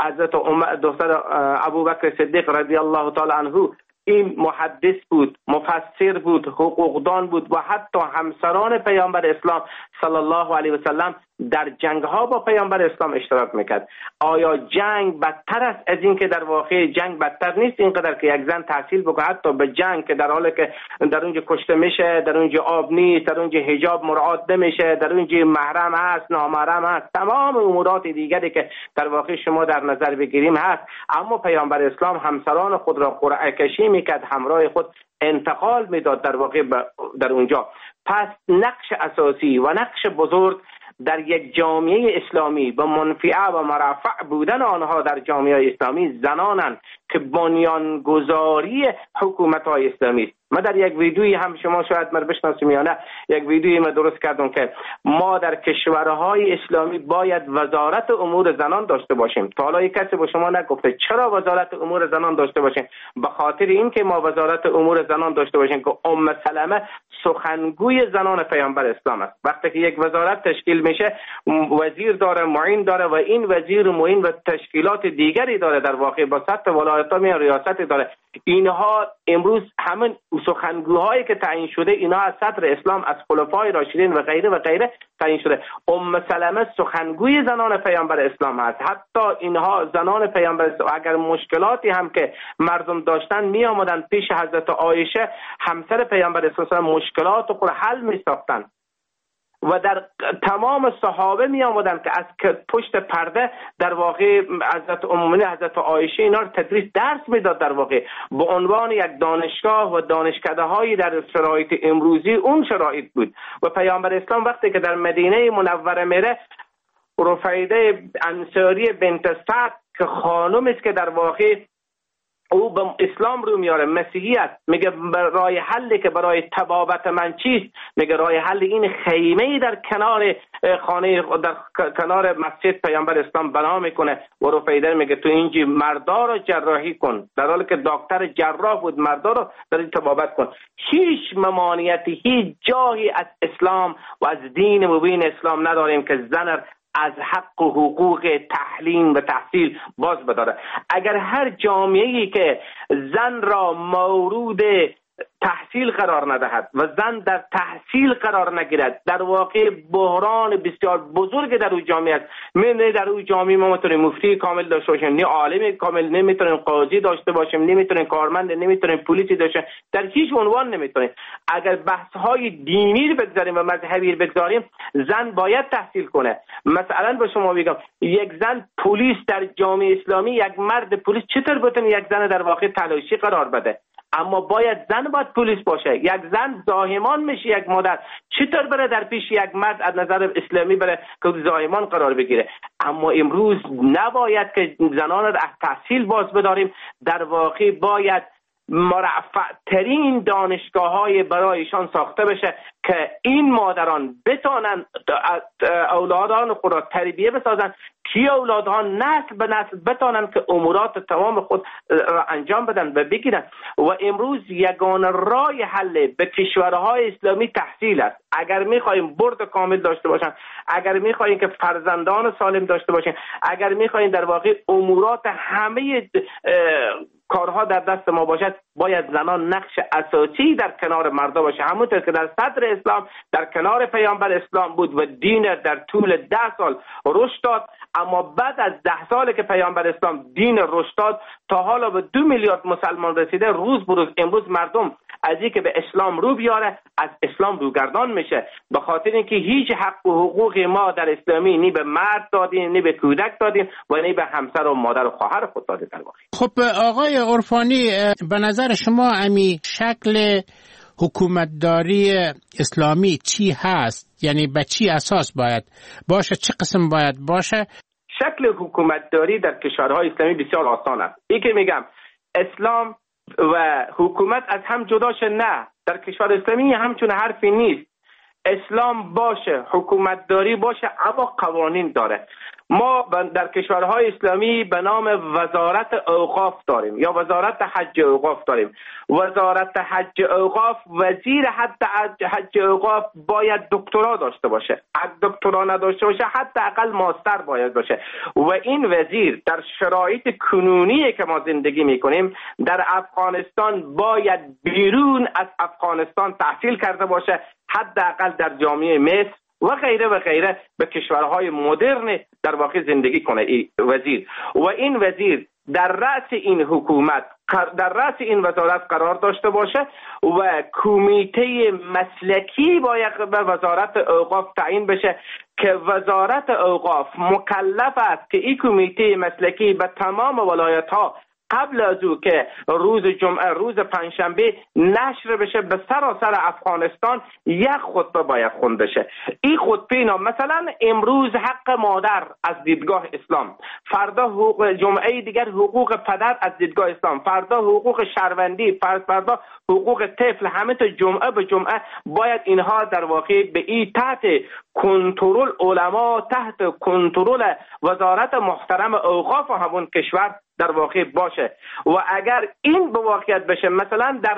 ابوبکر صدیق رضی الله تعالی عنه، این محدث بود، مفسر بود، حقوقدان بود و حتی همسران پیامبر اسلام صلی الله علیه و سلم در جنگ ها با پیامبر اسلام اشتراک میکرد. آیا جنگ بدتر است از این که در واقع جنگ بدتر نیست اینقدر که یک زن تحصیل بکنه حتی به جنگ که در حالی که در اونجا کشته میشه، در اونجا آب نیست، در اونجا حجاب مراعات نمیشه، در اونجا محرم هست، نامحرم هست، تمام امورات دیگری که در واقع شما در نظر بگیریم هست، اما پیامبر اسلام همسران خود را قرعه کشی میکرد، همراه خود انتقال میداد در واقع در اونجا. پس نقش اساسی و نقش بزرگ در یک جامعه اسلامی به منفعه و مرفع بودن آنها در جامعه اسلامی زنانند که بنیانگذاری حکومت‌های اسلامی است. من در یک ویدیویی هم شما شاید من بشناسیم یا نه، یک ویدیویی من درست کردم که ما در کشورهای اسلامی باید وزارت امور زنان داشته باشیم. تا حالا کسی به شما نگفته چرا وزارت امور زنان داشته باشیم؟ به خاطر اینکه ما وزارت امور زنان داشته باشیم که سلمه سخنگوی زنان پیامبر اسلام است. وقتی که یک وزارت تشکیل میشه وزیر داره، معین داره و این وزیر معین و تشکیلات دیگری داره، در واقع با سطح ولایت‌ها می ریاست داره. اینها امروز همین سخنگوهایی که تعیین شده اینها از صدر اسلام، از خلفای راشدین و غیره تعیین شده. سلمه سخنگوی زنان پیامبر اسلام هست. حتی اینها زنان پیامبر اسلام اگر مشکلاتی هم که مردم داشتن می آمدن پیش حضرت عایشه همسر پیامبر اسلام مشکلات خود حل می ساختن و در تمام صحابه می آمدن که از پشت پرده در واقع حضرت عایشه اینا رو تدریس درس میداد، در واقع به عنوان یک دانشگاه و دانشکده هایی در شرایط امروزی اون شرایط بود. و پیامبر اسلام وقتی که در مدینه منوره میره، رفیده انصاری بنت سعد که خانم است که در واقع او به اسلام رو میاره، مسیحی است، میگه راه حلی که برای طبابت من چیست؟ میگه راه حل این خیمه در کنار خانه در کنار مسجد پیامبر اسلام بنا میکنه و رفیده میگه تو اینجا مردا رو جراحی کن، در حالی که دکتر جراح بود، مردا رو در این طبابت کن. هیچ ممانعتی، هیچ جایی از اسلام و از دین مبین اسلام نداریم که زن از حق و حقوق تعلیم و تحصیل باز بداره. اگر هر جامعه‌ای که زن را مورود تحصیل قرار ندهد و زن در تحصیل قرار نگیرد، در واقع بحران بسیار بزرگ در اون جامعه است. نه در اون جامعه ما میتونیم مفتی کامل داشته باشیم، نه عالم کامل، نمیتونیم قاضی داشته باشیم، نمیتونیم کارمند، نمیتونیم پلیسی داشته، در هیچ عنوان نمیتونیم. اگر بحث های دینی رو بگذاریم و مذهبی رو بگذاریم، زن باید تحصیل کنه. مثلا به شما میگم یک زن پلیس در جامعه اسلامی، یک مرد پلیس چطور بتونه یک زن در واقع تلاشی قرار بده؟ اما باید زن باید پلیس باشه. یک زن زاهمان میشه، یک مادر چطور بره در پیش یک مرد از نظر اسلامی بره که زاهمان قرار بگیره؟ اما امروز نباید که زنان را از تحصیل باز بداریم، در واقع باید مرفع ترین دانشگاه های برایشان ساخته بشه که این مادران بتانن اولادان خود را تربیه بسازن، که اولادها نسل به نسل بتانن که امورات تمام خود را انجام بدن و بگیرن. و امروز یگانه راه حل به کشورهای اسلامی تحصیل است. اگر میخوایم برد کامل داشته باشن، اگر میخوایم که فرزندان سالم داشته باشن، اگر میخوایم در واقع امورات همه کارها در دست ما باشد، باید زنان نقش اساسی در کنار مردا باشه. همونطور که در صدر اسلام در کنار پیامبر اسلام بود و دین در طول 10 سال رشد داد، اما بعد از 10 سال که پیامبر اسلام دین رشد داد تا حالا به 2 میلیارد مسلمان رسیده. روز بروز امروز مردم از اینکه به اسلام رو بیاره از اسلام روگردان میشه، به خاطر اینکه هیچ حق و حقوق ما در اسلامی نی به مرد دادیم، نی به کودک دادیم و نی به همسر و مادر و خواهر خود دادیم. در واقع خب آقای عرفانی، به نظر شما امی شکل حکومتداری اسلامی چی هست؟ یعنی به چی اساس باید باشه؟ چه قسم باید باشه؟ شکل حکومتداری در کشورهای اسلامی بسیار آسان است. این که میگم اسلام و حکومت از هم جدا شه. نه، در کشور اسلامی همچون حرفی نیست. اسلام باشه، حکومت داری باشه، اما قوانین داره. ما در کشورهای اسلامی به نام وزارت اوقاف داریم یا وزارت حج اوقاف داریم. وزارت حج اوقاف، وزیر حج اوقاف باید دکترا داشته باشه. اگه دکترا نداشته باشه حداقل ماستر باید باشه. و این وزیر در شرایط کنونی که ما زندگی میکنیم در افغانستان باید بیرون از افغانستان تحصیل کرده باشه، حداقل در جامعه مصر و غیره و غیره به کشورهای مدرن در واقع زندگی کنه این وزیر. و این وزیر در رأس این حکومت، در رأس این وزارت قرار داشته باشه و کمیته مسلکی باید به وزارت اوقاف تعیین بشه که وزارت اوقاف مکلف است که این کمیته مسلکی به تمام ولایت ها قبل از او که روز جمعه، روز پنجشنبه نشر بشه به سراسر افغانستان، یک خطبه باید خونده شه. این خطبه اینا مثلا امروز حق مادر از دیدگاه اسلام، فردا حقوق جمعه دیگر حقوق پدر از دیدگاه اسلام، فردا حقوق شهروندی، فردا حقوق طفل، همه تا جمعه به جمعه باید اینها در واقع به این تحت کنترل علما، تحت کنترل وزارت محترم اوقاف همون کشور در واقع باشه. و اگر این به واقعیت بشه، مثلا در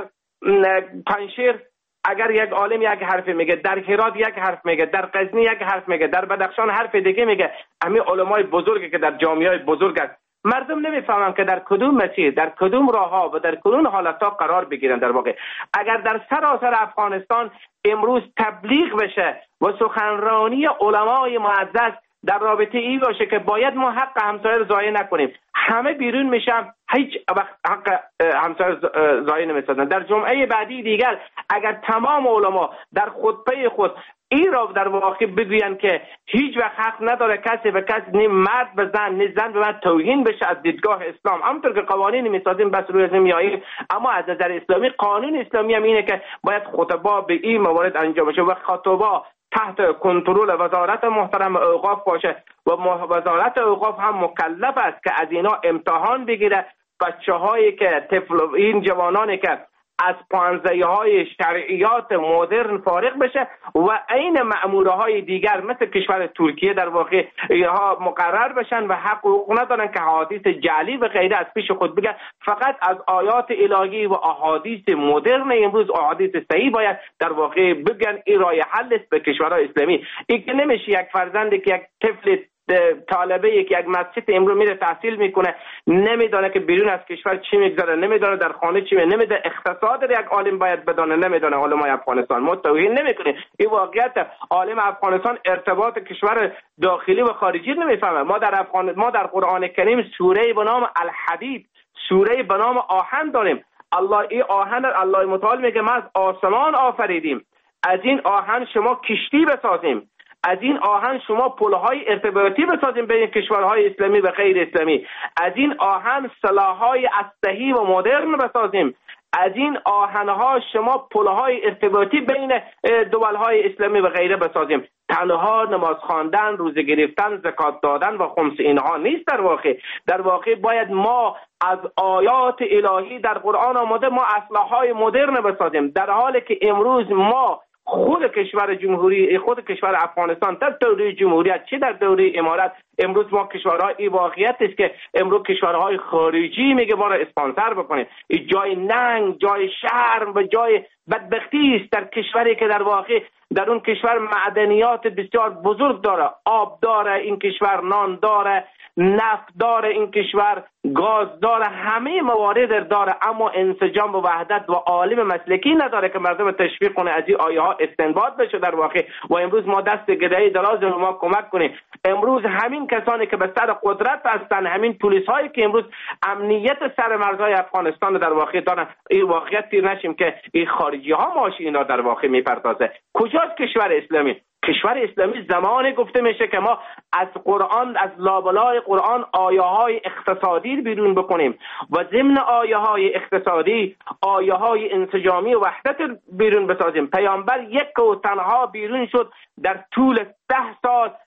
پنجشیر اگر یک عالم یک حرف میگه، در هرات یک حرف میگه، در غزنی یک حرف میگه، در بدخشان حرف دیگه میگه، همین علمای بزرگی که در جامعه بزرگ است، مردم نمیفهمن که در کدوم مسیر، در کدوم راه ها و در کدوم حالت ها قرار بگیرن. در واقع اگر در سراسر افغانستان امروز تبلیغ بشه و سخنرانی علمای معزز در رابطه ای باشه که باید ما حق همسایه رو ضایع نکنیم، همه بیرون میشن، هیچ وقت حق همسایه ضایع نمیسازن. در جمعه بعدی دیگر اگر تمام علما در خطبه خود این را در واقع بگوین که هیچ وقت حق نداره کسی به کسی، نه مرد به زن نه زن به مرد توهین بشه از دیدگاه اسلام، همونطور که قوانین میسازیم بس روی نمیاییم، اما از نظر اسلامی قانون اسلامی هم اینه که باید خطبه به این موارد انجام بشه و خطبه تحت کنترل وزارت محترم اوقاف باشه و وزارت اوقاف هم مکلف است که از اینا امتحان بگیره. بچه‌هایی که این جوانانی که از پانزه‌های شرعیات مدرن فارغ بشه و این مأمورهای دیگر مثل کشور ترکیه در واقع اینها مقرر بشن و حق حقوق ندارن که حدیث جعلی و غیره از پیش خود بگن، فقط از آیات الهی و احادیث مدرن امروز، احادیث صحیح باید در واقع بگن. این راه حل است به کشورهای اسلامی. این که نمیشه یک فرزندی که یک طفل طالبه یک مسجد امروز میره تحصیل میکنه، نمیدونه که بیرون از کشور چی میگذره، نمیدونه در خانه چی نمیدونه، اقتصاد یک عالم باید بدونه، نمیدونه علمای افغانستان. ما توهین نمیکنیم، این واقعیت. عالم افغانستان ارتباط کشور داخلی و خارجی نمیفهمه. ما در قرآن کریم سوره به نام الحدید، سوره به نام آهن داریم. این آهن الله متعال میگه ما از آسمان آفریدیم، از این آهن شما کشتی بسازیم، از این آهن شما پلهای ارتباطی بسازیم بین کشورهای اسلامی و غیر اسلامی، از این آهن سلاح‌های اسلحه‌ای و مدرن بسازیم، از این آهن‌ها شما پلهای ارتباطی بین دولهای اسلامی و غیره بسازیم. تنها نماز خواندن، روزه گرفتن، زکات دادن و خمس اینها نیست. در واقع باید ما از آیات الهی در قرآن آمده ما اسلحه‌های مدرن بسازیم، در حالی که امروز ما خود کشور جمهوری، خود کشور افغانستان در دوره جمهوریت چه در دوره امارت، امروز ما کشورهای این واقعیت است که امروز کشورهای خارجی میگه ما را اسپانسر بکنید. این جای ننگ، جای شرم و جای بدبختی است در کشوری که در واقع در اون کشور معدنیات بسیار بزرگ داره، آب داره این کشور، نان داره، نفت داره این کشور، گاز داره، همه موارد داره، اما انسجام و وحدت و عالم مسلکی نداره که مردم تشویق کنه از این آیه ها استنباط بشه در واقع. و امروز ما دست گدایی دراز به ما کمک کنیم. امروز همین کسانی که به سر قدرت هستن، همین پلیس هایی که امروز امنیت سر مرزهای افغانستان در واقع دارن، این واقعیت تیر نشیم که این خارجی ها ماشی اینا در واقع میپردازه. کجاست کشور اسلامی؟ کشور اسلامی زمانی گفته میشه که ما از قرآن، از لابلای قرآن آیه های اقتصادی بیرون بکنیم و ضمن آیه های اقتصادی آیه های انسجامی و وحدت بیرون بسازیم. پیامبر یک و تنها بیرون شد در طول 10 سال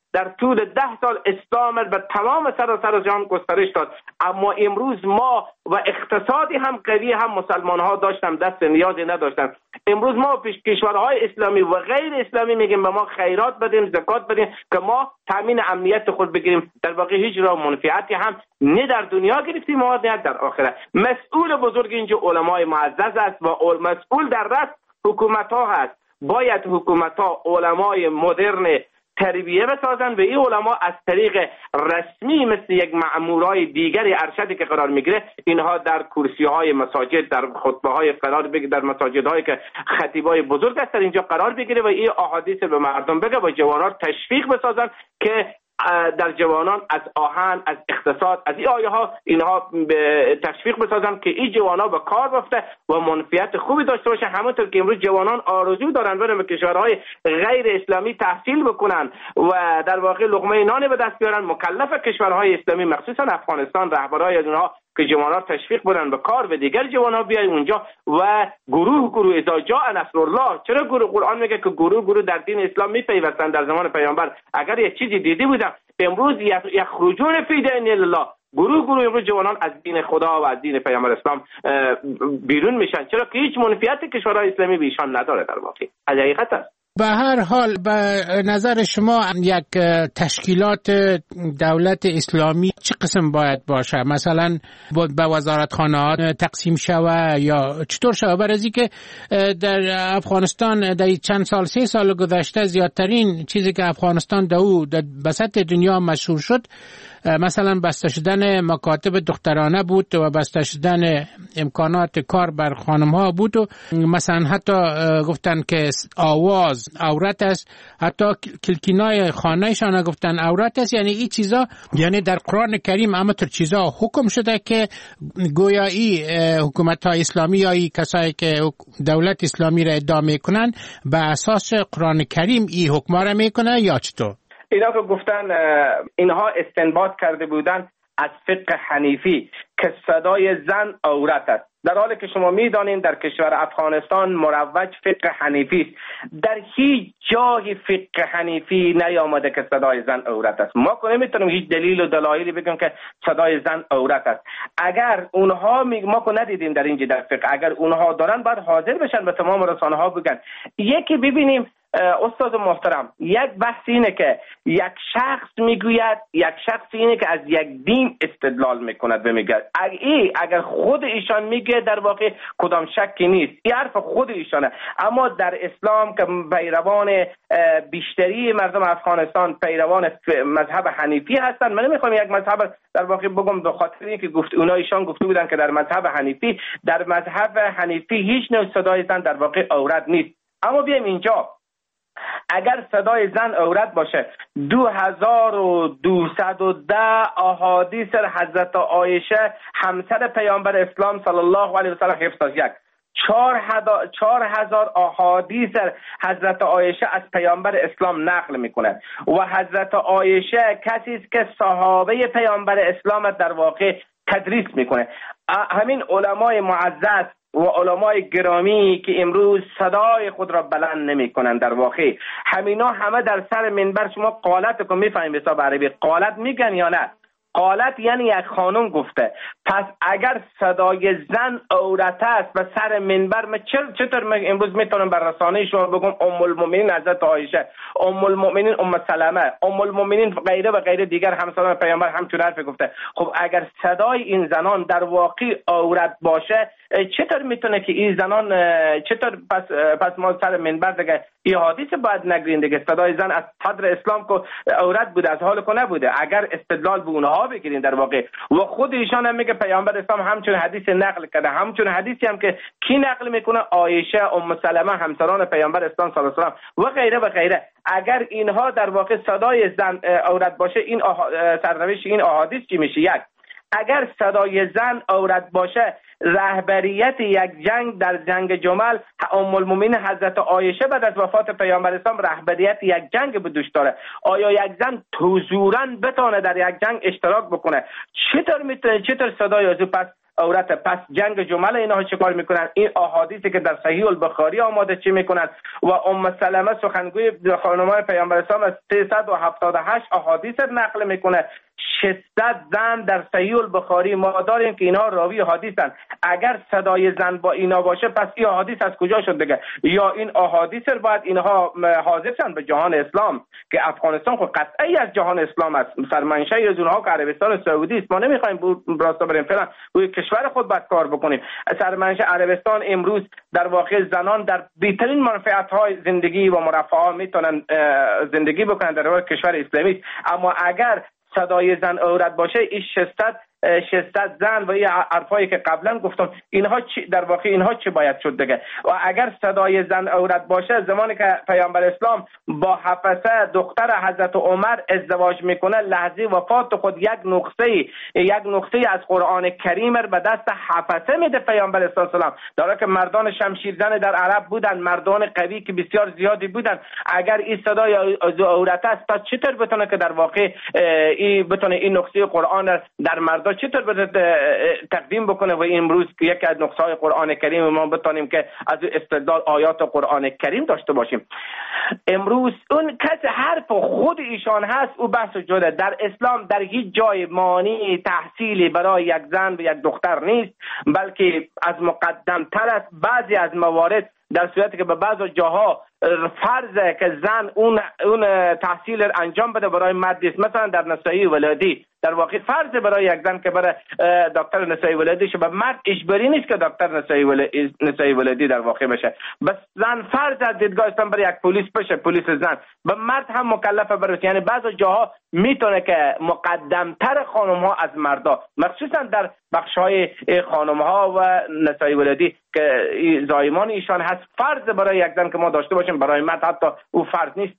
در طول 10 سال اسلام به تمام سراسر جهان گسترش داد. اما امروز ما و اقتصادی هم قوی هم مسلمان ها داشتن دست نیازی نداشتن. امروز ما پیش کشورهای اسلامی و غیر اسلامی میگیم به ما خیرات بدیم، زکات بدیم که ما تامین امنیت خود بگیریم. در واقع هیچ راه منفعتی هم نه در دنیا گرفتیم و نه در آخرت. مسئول بزرگ اینجا علمای معزز است و مسئول در رأس حکومت ها هست. باید حکومت ها علمای مدرن تربیه بسازن و این علما از طریق رسمی مثل یک مأمورای دیگری ارشدی که قرار میگیره اینها در کرسی های مساجد، در خطبه های قرار بگیره، در مساجد هایی که خطیبای بزرگ هست اینجا قرار بگیره و این احادیث به مردم بگه و جوانان تشویق بسازن که در جوانان از آهن، از اقتصاد، از این آیه ها اینها تشویق بسازن که این جوانا به کار بفته و منفعت خوبی داشته باشه. همونطور که امروز جوانان آرزو دارن برن به کشورهای غیر اسلامی تحصیل بکنن و در واقع لقمه نان به دست بیارن، مکلف کشورهای اسلامی مخصوصا افغانستان رهبرای از اونها که جوانان تشویق بدن به کار و دیگر جوانان بیای اونجا و گروه اذا جاء نصر الله. چرا گروه؟ قرآن میگه که گروه در دین اسلام میپیوستن. در زمان پیامبر اگر یک چیزی دیدی بودن امروز یخرجون فی دین الله، گروه امروز جوانان از دین خدا و از دین پیامبر اسلام بیرون میشن. چرا که هیچ منفعت کشورهای اسلامی به ایشان نداره. در واقع حقیقت است. به هر حال به نظر شما یک تشکیلات دولت اسلامی چه قسم باید باشه؟ مثلا به وزارتخانه‌ها تقسیم شوه یا چطور شوه؟ برای اینکه در افغانستان در چند سال 3 سال گذشته زیادترین چیزی که افغانستان در بسط دنیا مشهور شد مثلا بسته شدن مکاتب دخترانه بود و بسته شدن امکانات کار بر خانم ها بود و مثلا حتی گفتن که آواز عورت است، حتی کلکینای خانهشان گفتن عورت است. یعنی این چیزا یعنی در قرآن کریم همینطور چیزا حکم شده که گویا حکومت های اسلامی یا کسایی که دولت اسلامی را ادعا میکنن به اساس قرآن کریم این حکما را میکنه یا چطور؟ اینا که گفتن اینها استنباط کرده بودن از فقه حنیفی که صدای زن عورت است، در حالی که شما میدانید در کشور افغانستان مروج فقه حنیفی است. در هیچ جای فقه حنیفی نیامده که صدای زن عورت است. ما که نمیتونیم هیچ دلیل و دلایلی بگیم که صدای زن عورت است. اگر اونها ما که ندیدیم در اینجا در فقه، اگر اونها دارن باید حاضر بشن به تمام رسانه ها بگن. یکی ببینیم استاد محترم، یک بحث اینه که یک شخص میگوید، یک شخص اینه که از یک دین استدلال میکند و میگه اگر خود ایشان میگه در واقع کدام شکی نیست، این حرف خود ایشانه. اما در اسلام که پیروان بیشتری مردم افغانستان پیروان مذهب حنیفی هستند، من نمیخوام یک مذهب در واقع بگم به خاطر اینکه ایشان گفته بودن که در مذهب حنیفی هیچ نوع صدای زن در واقع عورت نیست. اما بیایم اینجا، اگر صدای زن عورت باشه 2210 احادیث حضرت عایشه همسر پیامبر اسلام صلی الله علیه و سلم حفظ است. 4000 احادیث حضرت عایشه از پیامبر اسلام نقل میکنه و حضرت عایشه کسی است که صحابه پیامبر اسلام در واقع تدریس میکنه. همین علمای معزز و علمای گرامی که امروز صدای خود را بلند نمی کنند، در واقع همینا همه در سر منبر، شما قالت که میفهمید به حساب عربی قالت میگن یا نه؟ قالت یعنی یک خانم گفته. پس اگر صدای زن عورت است و سر منبر، من چطور امروز میتونم بر رسانه شما بگم ام المؤمنین حضرت عایشه، ام المؤمنین ام سلمه، ام المؤمنین غیره و غیره دیگر همسران پیامبر همچون حرف گفته. خب اگر صدای این زنان در واقع عورت باشه، چطور میتونه که این زنان چطور پس ما سر منبر دیگه این حدیث باید نگرین دیگه؟ صدای زن از صدر اسلام که عورت بوده، از حال که نبوده. اگر استدلال به اونها بگیرین در واقع، و خود ایشان هم میگه پیامبر اسلام همچون حدیث نقل کرده، همچون حدیثی هم که کی نقل میکنه؟ عایشه، ام سلمه همسران پیامبر اسلام صلی الله علیه و سلم و غیره و غیره. اگر اینها در واقع صدای زن عورت باشه، این سرنوشت این احادیث چی میشه؟ یک، اگر صدای زن عورت باشه، رهبریت یک جنگ در جنگ جمل ام المؤمنین حضرت عایشه بعد از وفات پیامبر اسلام رهبریت یک جنگ به دوش داره. آیا یک زن حضوراً بتونه در یک جنگ اشتراک بکنه؟ چطور صدای از پس عورت. پس جنگ جمل اینها چیکار میکنن؟ این احادیثی که در صحیح البخاری آمده چی میکنن؟ و ام سلمه سخنگوی خانمای پیامبر اسلام از 378 احادیث نقل میکنه. 600 زن در صحیح البخاری ما داریم که اینا راوی حدیثن. اگر صدای زن با اینا باشه پس این احادیث از کجا شد دیگه؟ یا این احادیث رو باید اینها حاضر شن به جهان اسلام که افغانستان خود قطعی از جهان اسلام است، سرمنشأ از اونها که عربستان سعودی است. ما نمیخوایم راستا بریم فعلا روی کشور خود باید کار بکنیم. سرمنشأ عربستان امروز در واقع زنان در بهترین منفعت‌های زندگی و مرفه میتونن زندگی بکنن در کشور اسلامی. اما اگر صدای زن عورت باشه، این 600 زن و این حرفایی که قبلا گفتم اینها در واقع اینها چی باید شد دیگه؟ و اگر صدای زن عورت باشه، زمانی که پیامبر اسلام با حفصه دختر حضرت عمر ازدواج میکنه، لحظه وفات خود یک نقطه از قرآن کریم به دست حفصه میده پیامبر اسلام، در که مردان شمشیرزن در عرب بودن، مردان قوی که بسیار زیادی بودن. اگر این صدای عورت است تا چطور بتونه که در واقع این نقطه قرآن در مردان چطور تقدیم بکنه و امروز یکی از نقطه‌های قرآن کریم ما بتونیم که از استدلال آیات قرآن کریم داشته باشیم. امروز اون کس حرف خود ایشان هست او بحث جدا. در اسلام در هیچ جای مانع تحصیلی برای یک زن و یک دختر نیست، بلکه از مقدم تر است. بعضی از موارد در صورتی که به بعض جاها فرضه که زن اون تحصیل انجام بده برای مرد است. مثلا در نسایی ولادی در واقع فرض برای یک زن که برای دکتر نسایی ولادی شه، به مرد اجباری نیست که دکتر نسایی ولادی در واقع بشه. بس زن فرض از دیدگاه اسلام برای یک پلیس بشه، پلیس زن. به مرد هم مکلفه برای، یعنی بعض جاها میتونه که مقدمتر خانم ها از مردا، مخصوصا در بخش های خانم ها و نسایی ولادی که زایمان ایشان هست، فرض برای یک زن که ما داشته باشیم، برای مرد حتی او فرض نیست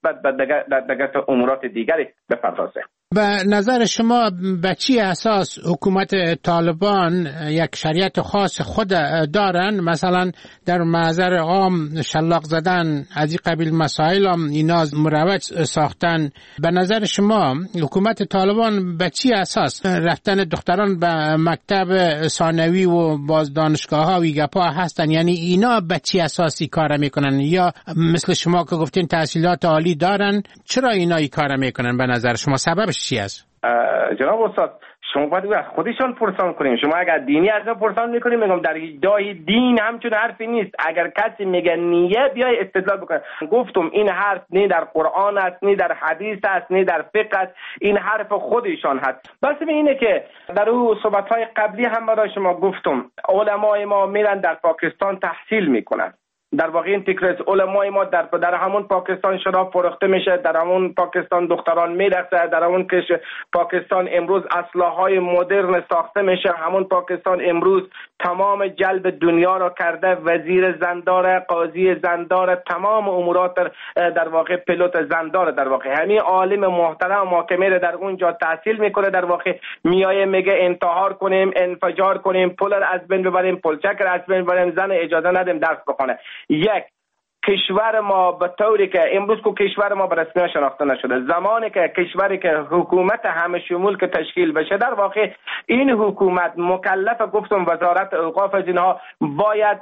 در امورات دیگری بپردازه. به نظر شما به چی اساس حکومت طالبان یک شریعت خاص خود دارن؟ مثلا در محضر عام شلاق زدن از این قبیل مسائل هم اینا مروج ساختن. به نظر شما حکومت طالبان به چی اساس رفتن دختران به مکتب ثانوی و باز دانشگاه ها و گپا هستن؟ یعنی اینا به چی اساسی کار میکنن؟ یا مثل شما که گفتین تحصیلات عالی دارن، چرا اینا این کار میکنن به نظر شما؟ سببش چی است؟ جناب استاد، شما باید از خودشان پرسان کنیم. شما اگر دینی از ما پرسان میکنیم، میگم در ادعای دین همچون حرفی نیست. اگر کسی میگه نیه، بیای استدلال بکنه. گفتم این حرف نه در قرآن است، نه در حدیث است، نه در فقه است. این حرف خودشان هست. بس اینه که در اون صحبت‌های قبلی هم برای شما گفتم علمای ما میرن در پاکستان تحصیل میکنن. در واقع این تکرار علمای ما در همون پاکستان شراب فروخته میشه، در همون پاکستان دختران میرقصه، در همون پاکستان امروز اسلحه‌های مدرن ساخته میشه، همون پاکستان امروز تمام جلب دنیا را کرده، وزیر زندار، قاضی زندار، تمام امورات در واقع پیلوت زندار. در واقع همین عالم محترم ما که میره در اونجا تحصیل میکنه، در واقع میایه میگه انتحار کنیم، انفجار کنیم، پول را از بین ببریم، پلچک را از بین ببریم، زن اجازه ندیم درس بخونه. یک کشور ما به طوری که امروز که کشور ما به رسمیت شناخته نشده، زمانی که کشوری که حکومت همه شمول که تشکیل بشه، در واقع این حکومت مکلف، گفتم وزارت اوقاف از اینها باید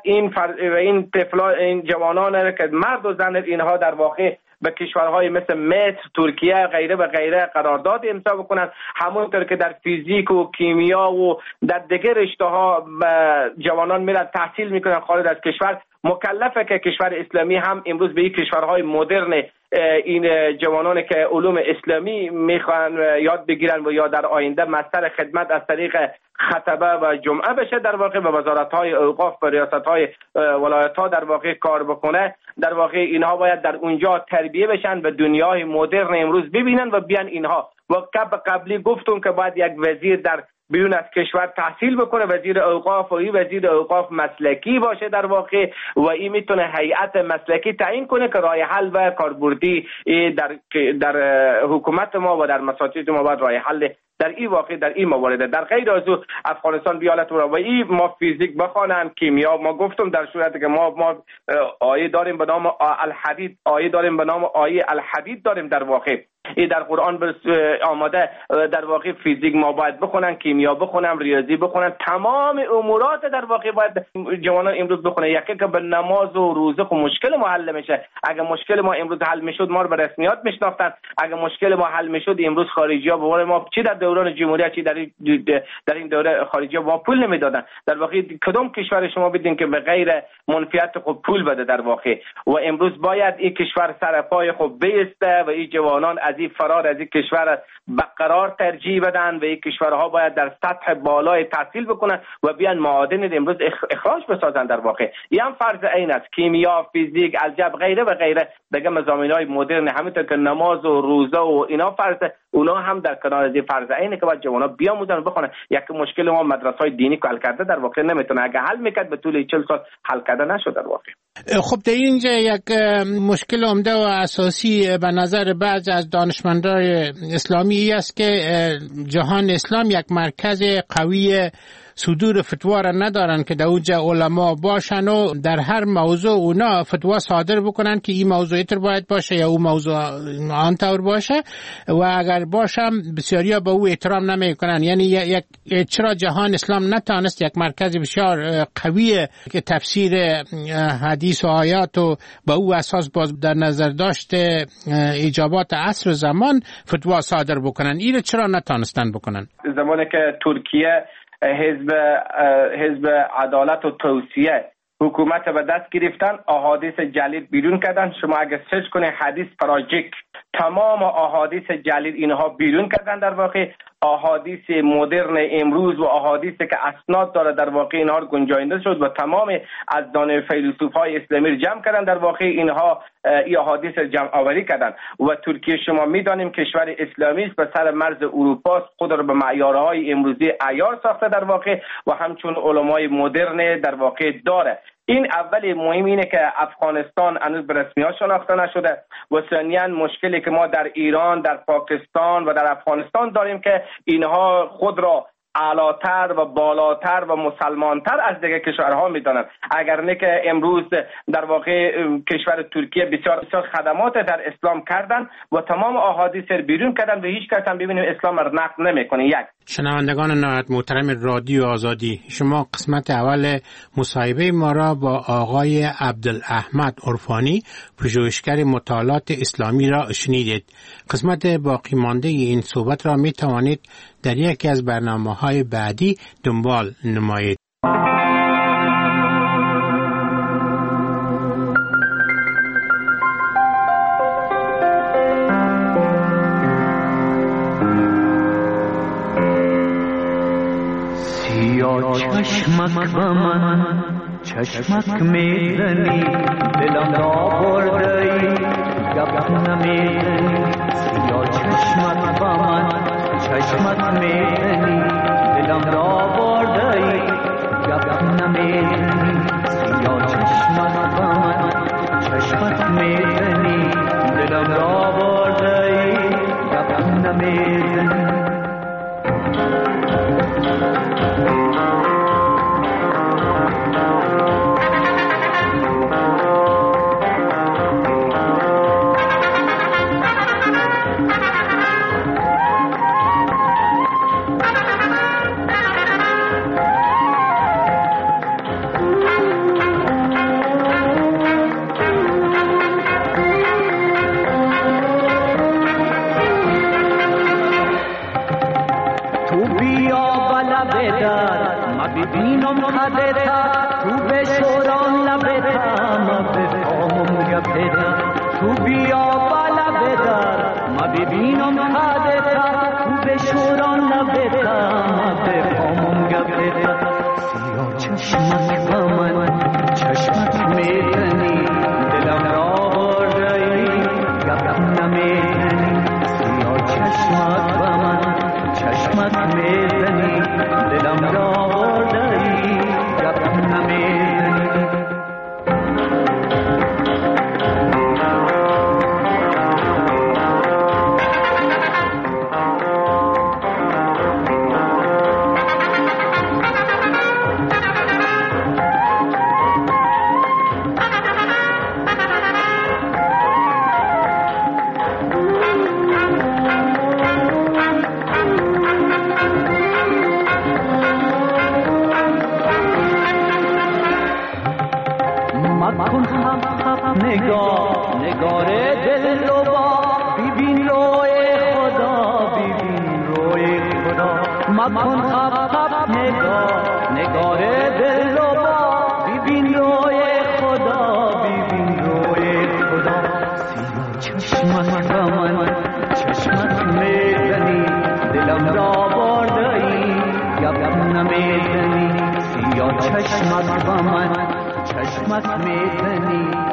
این طفلان، این جوانان که مرد و زن اینها در واقع به کشورهای مثل مصر، ترکیه غیره و غیره قرارداد امضا بکنن، همونطور که در فیزیک و کیمیا و در دیگر رشته‌ها جوانان میرن تحصیل میکنن خارج از کشور. مکلفه که کشور اسلامی هم امروز به این کشورهای مدرن این جوانانی که علوم اسلامی میخوان یاد بگیرن و یا در آینده مستر خدمت از طریق خطبه و جمعه بشه، در واقع به وزارت‌های اوقاف و ریاست‌های ولایت‌ها در واقع کار بکنه. در واقع اینها باید در اونجا تربیه بشن، به دنیای مدرن امروز ببینن و بیان اینها. و قبلی گفتم که باید یک وزیر در بیرون از کشور تحصیل بکنه، وزیر اوقاف، و این وزیر اوقاف مسلکی باشه در واقع، و این میتونه هیئت مسلکی تعیین کنه که راه حل و کاربردی در حکومت ما و در مساجد ما باید راه حل در این واقع در این موارد. در غیر از او افغانستان بیالت و این ما فیزیک بخوانن، کیمیا، ما گفتم در صورتی که ما آیه داریم به نام الحدید، آیه داریم به نام آیه الحدید داریم در واقع این در قرآن آماده. در واقع فیزیک ما باید بخونن، کیمیا بخونن، ریاضی بخونن، تمام امورات در واقع باید جوانان امروز بخونن. یکی که به نماز و روزه خب مشکل ما حل میشه. اگه مشکل ما امروز حل میشد ما رو به رسمیات میشناختن. اگه مشکل ما حل میشد امروز خارجی ها به ما چی در دوران جمهوریت چی در این دوره خارجی ها پول نمیدادن. در واقع کدام کشور شما بدین که به غیر منفیت خود پول بده در واقع. و امروز باید این کشور سر پای خود بیسته و این جوانان از این فرار از این کشور برقرار ترجیح بدن و این کشورها باید در سطح بالای تحصیل بکنن و بیان معادن امروز اخراج بسازن. در واقع این هم فرض عین است. کیمیا، فیزیک، الجبر غیره و غیره دیگه مضامین‌های مدرن همینطور که نماز و روزه و اینا فرض، اونا هم در کنار از فرض عینه که باید جوانا بیاموزن و بخونن. یک مشکل ما مدرسه‌های دینی که حل کرده در واقع نمیتونه، اگه حل میکرد به طول 40 سال حل کرده نشد در واقع. خب در اینجا یک مشکل عمده و اساسی به نظر بعضی از دانشمندان اسلامی است که جهان اسلام یک مرکز قوی صدور فتوا را ندارن که در اونجا علما باشن و در هر موضوع اونا فتوا صادر بکنن که این موضوع اینطور باید باشه یا اون موضوع آنطور باشه و اگر باشم بسیاریا به او احترام نمیکنن. یعنی چرا جهان اسلام نتانست یک مرکز بسیار قوی که تفسیر حدیث و آیات و به او اساس باز در نظر داشته ایجابات عصر و زمان فتوا صادر بکنن؟ این چرا نتانستن بکنن؟ زمانی که ترکیه حزب عدالت و توسعه حکومت به دست گرفتن، احادیث جلیل بیرون کردن. شما اگه سرچ کنید حدیث پراجیک، تمام احادیث جلیل اینها بیرون کردن. در واقع احادیث مدرن امروز و احادیثی که اسناد داره در واقع اینها رو گنجانده شد و تمام از دانه فیلسوفای اسلامی رو جمع کردن. در واقع اینها این احادیث رو جمع آوری کردن و ترکیه شما میدانیم کشور اسلامی است، به سر مرز اروپا، خود رو به معیارهای امروزی عیار ساخته در واقع و همچون علمای مدرن در واقع داره. این اول مهم اینه که افغانستان هنوز به رسمیت شناخته نشده و ثانیاً مشکلی که ما در ایران، در پاکستان و در افغانستان داریم که اینها خود را اعلاتر و بالاتر و مسلمانتر از دیگه کشورها میدانند. اگر نه که امروز در واقع کشور ترکیه بسیار خدمات در اسلام کردن و تمام احادیث بیرون کردن و هیچ کس هم ببینیم اسلام را نقد نمیکنه. یک شنوندگان نهایت محترم رادیو آزادی، شما قسمت اول مصاحبه ما را با آقای عبدالاحمد عرفانی، پژوهشگر مطالعات اسلامی را شنیدید. قسمت باقی مانده این صحبت را می توانید در یکی از برنامه‌های بعدی دنبال نمایید. چشمک با من چشمک میزنی دلم را بردی گپ نمیزنی. سیاه چشمک با من چشمک میزنی دلم را بردی گپ نمیزنی. سیاه چشمک با من چشمک میزنی دلم را بردی گپ نمیزنی. ببینم خدتا تو به شوران لبتا ما بفهمم گپتا. تو بیا بالا بدار ما ببینم خدتا تو به شوران لبتا ما بفهمم گپتا. سیاه چشمک با من چشمک میزنی دلم را بردی گپ نمیزنی. سیاه چشمک با من چشمک میزنی دلم را نگار دلربا ببین روی خدا ببین روی خدا مکن خب خب نگار دلربا ببین روی خدا ببین روی خدا سیاه چشمت با من چشمت میزنی دلم را برده‌ای یبم نمیزنی سیاه چشمت با من چشمت میزنی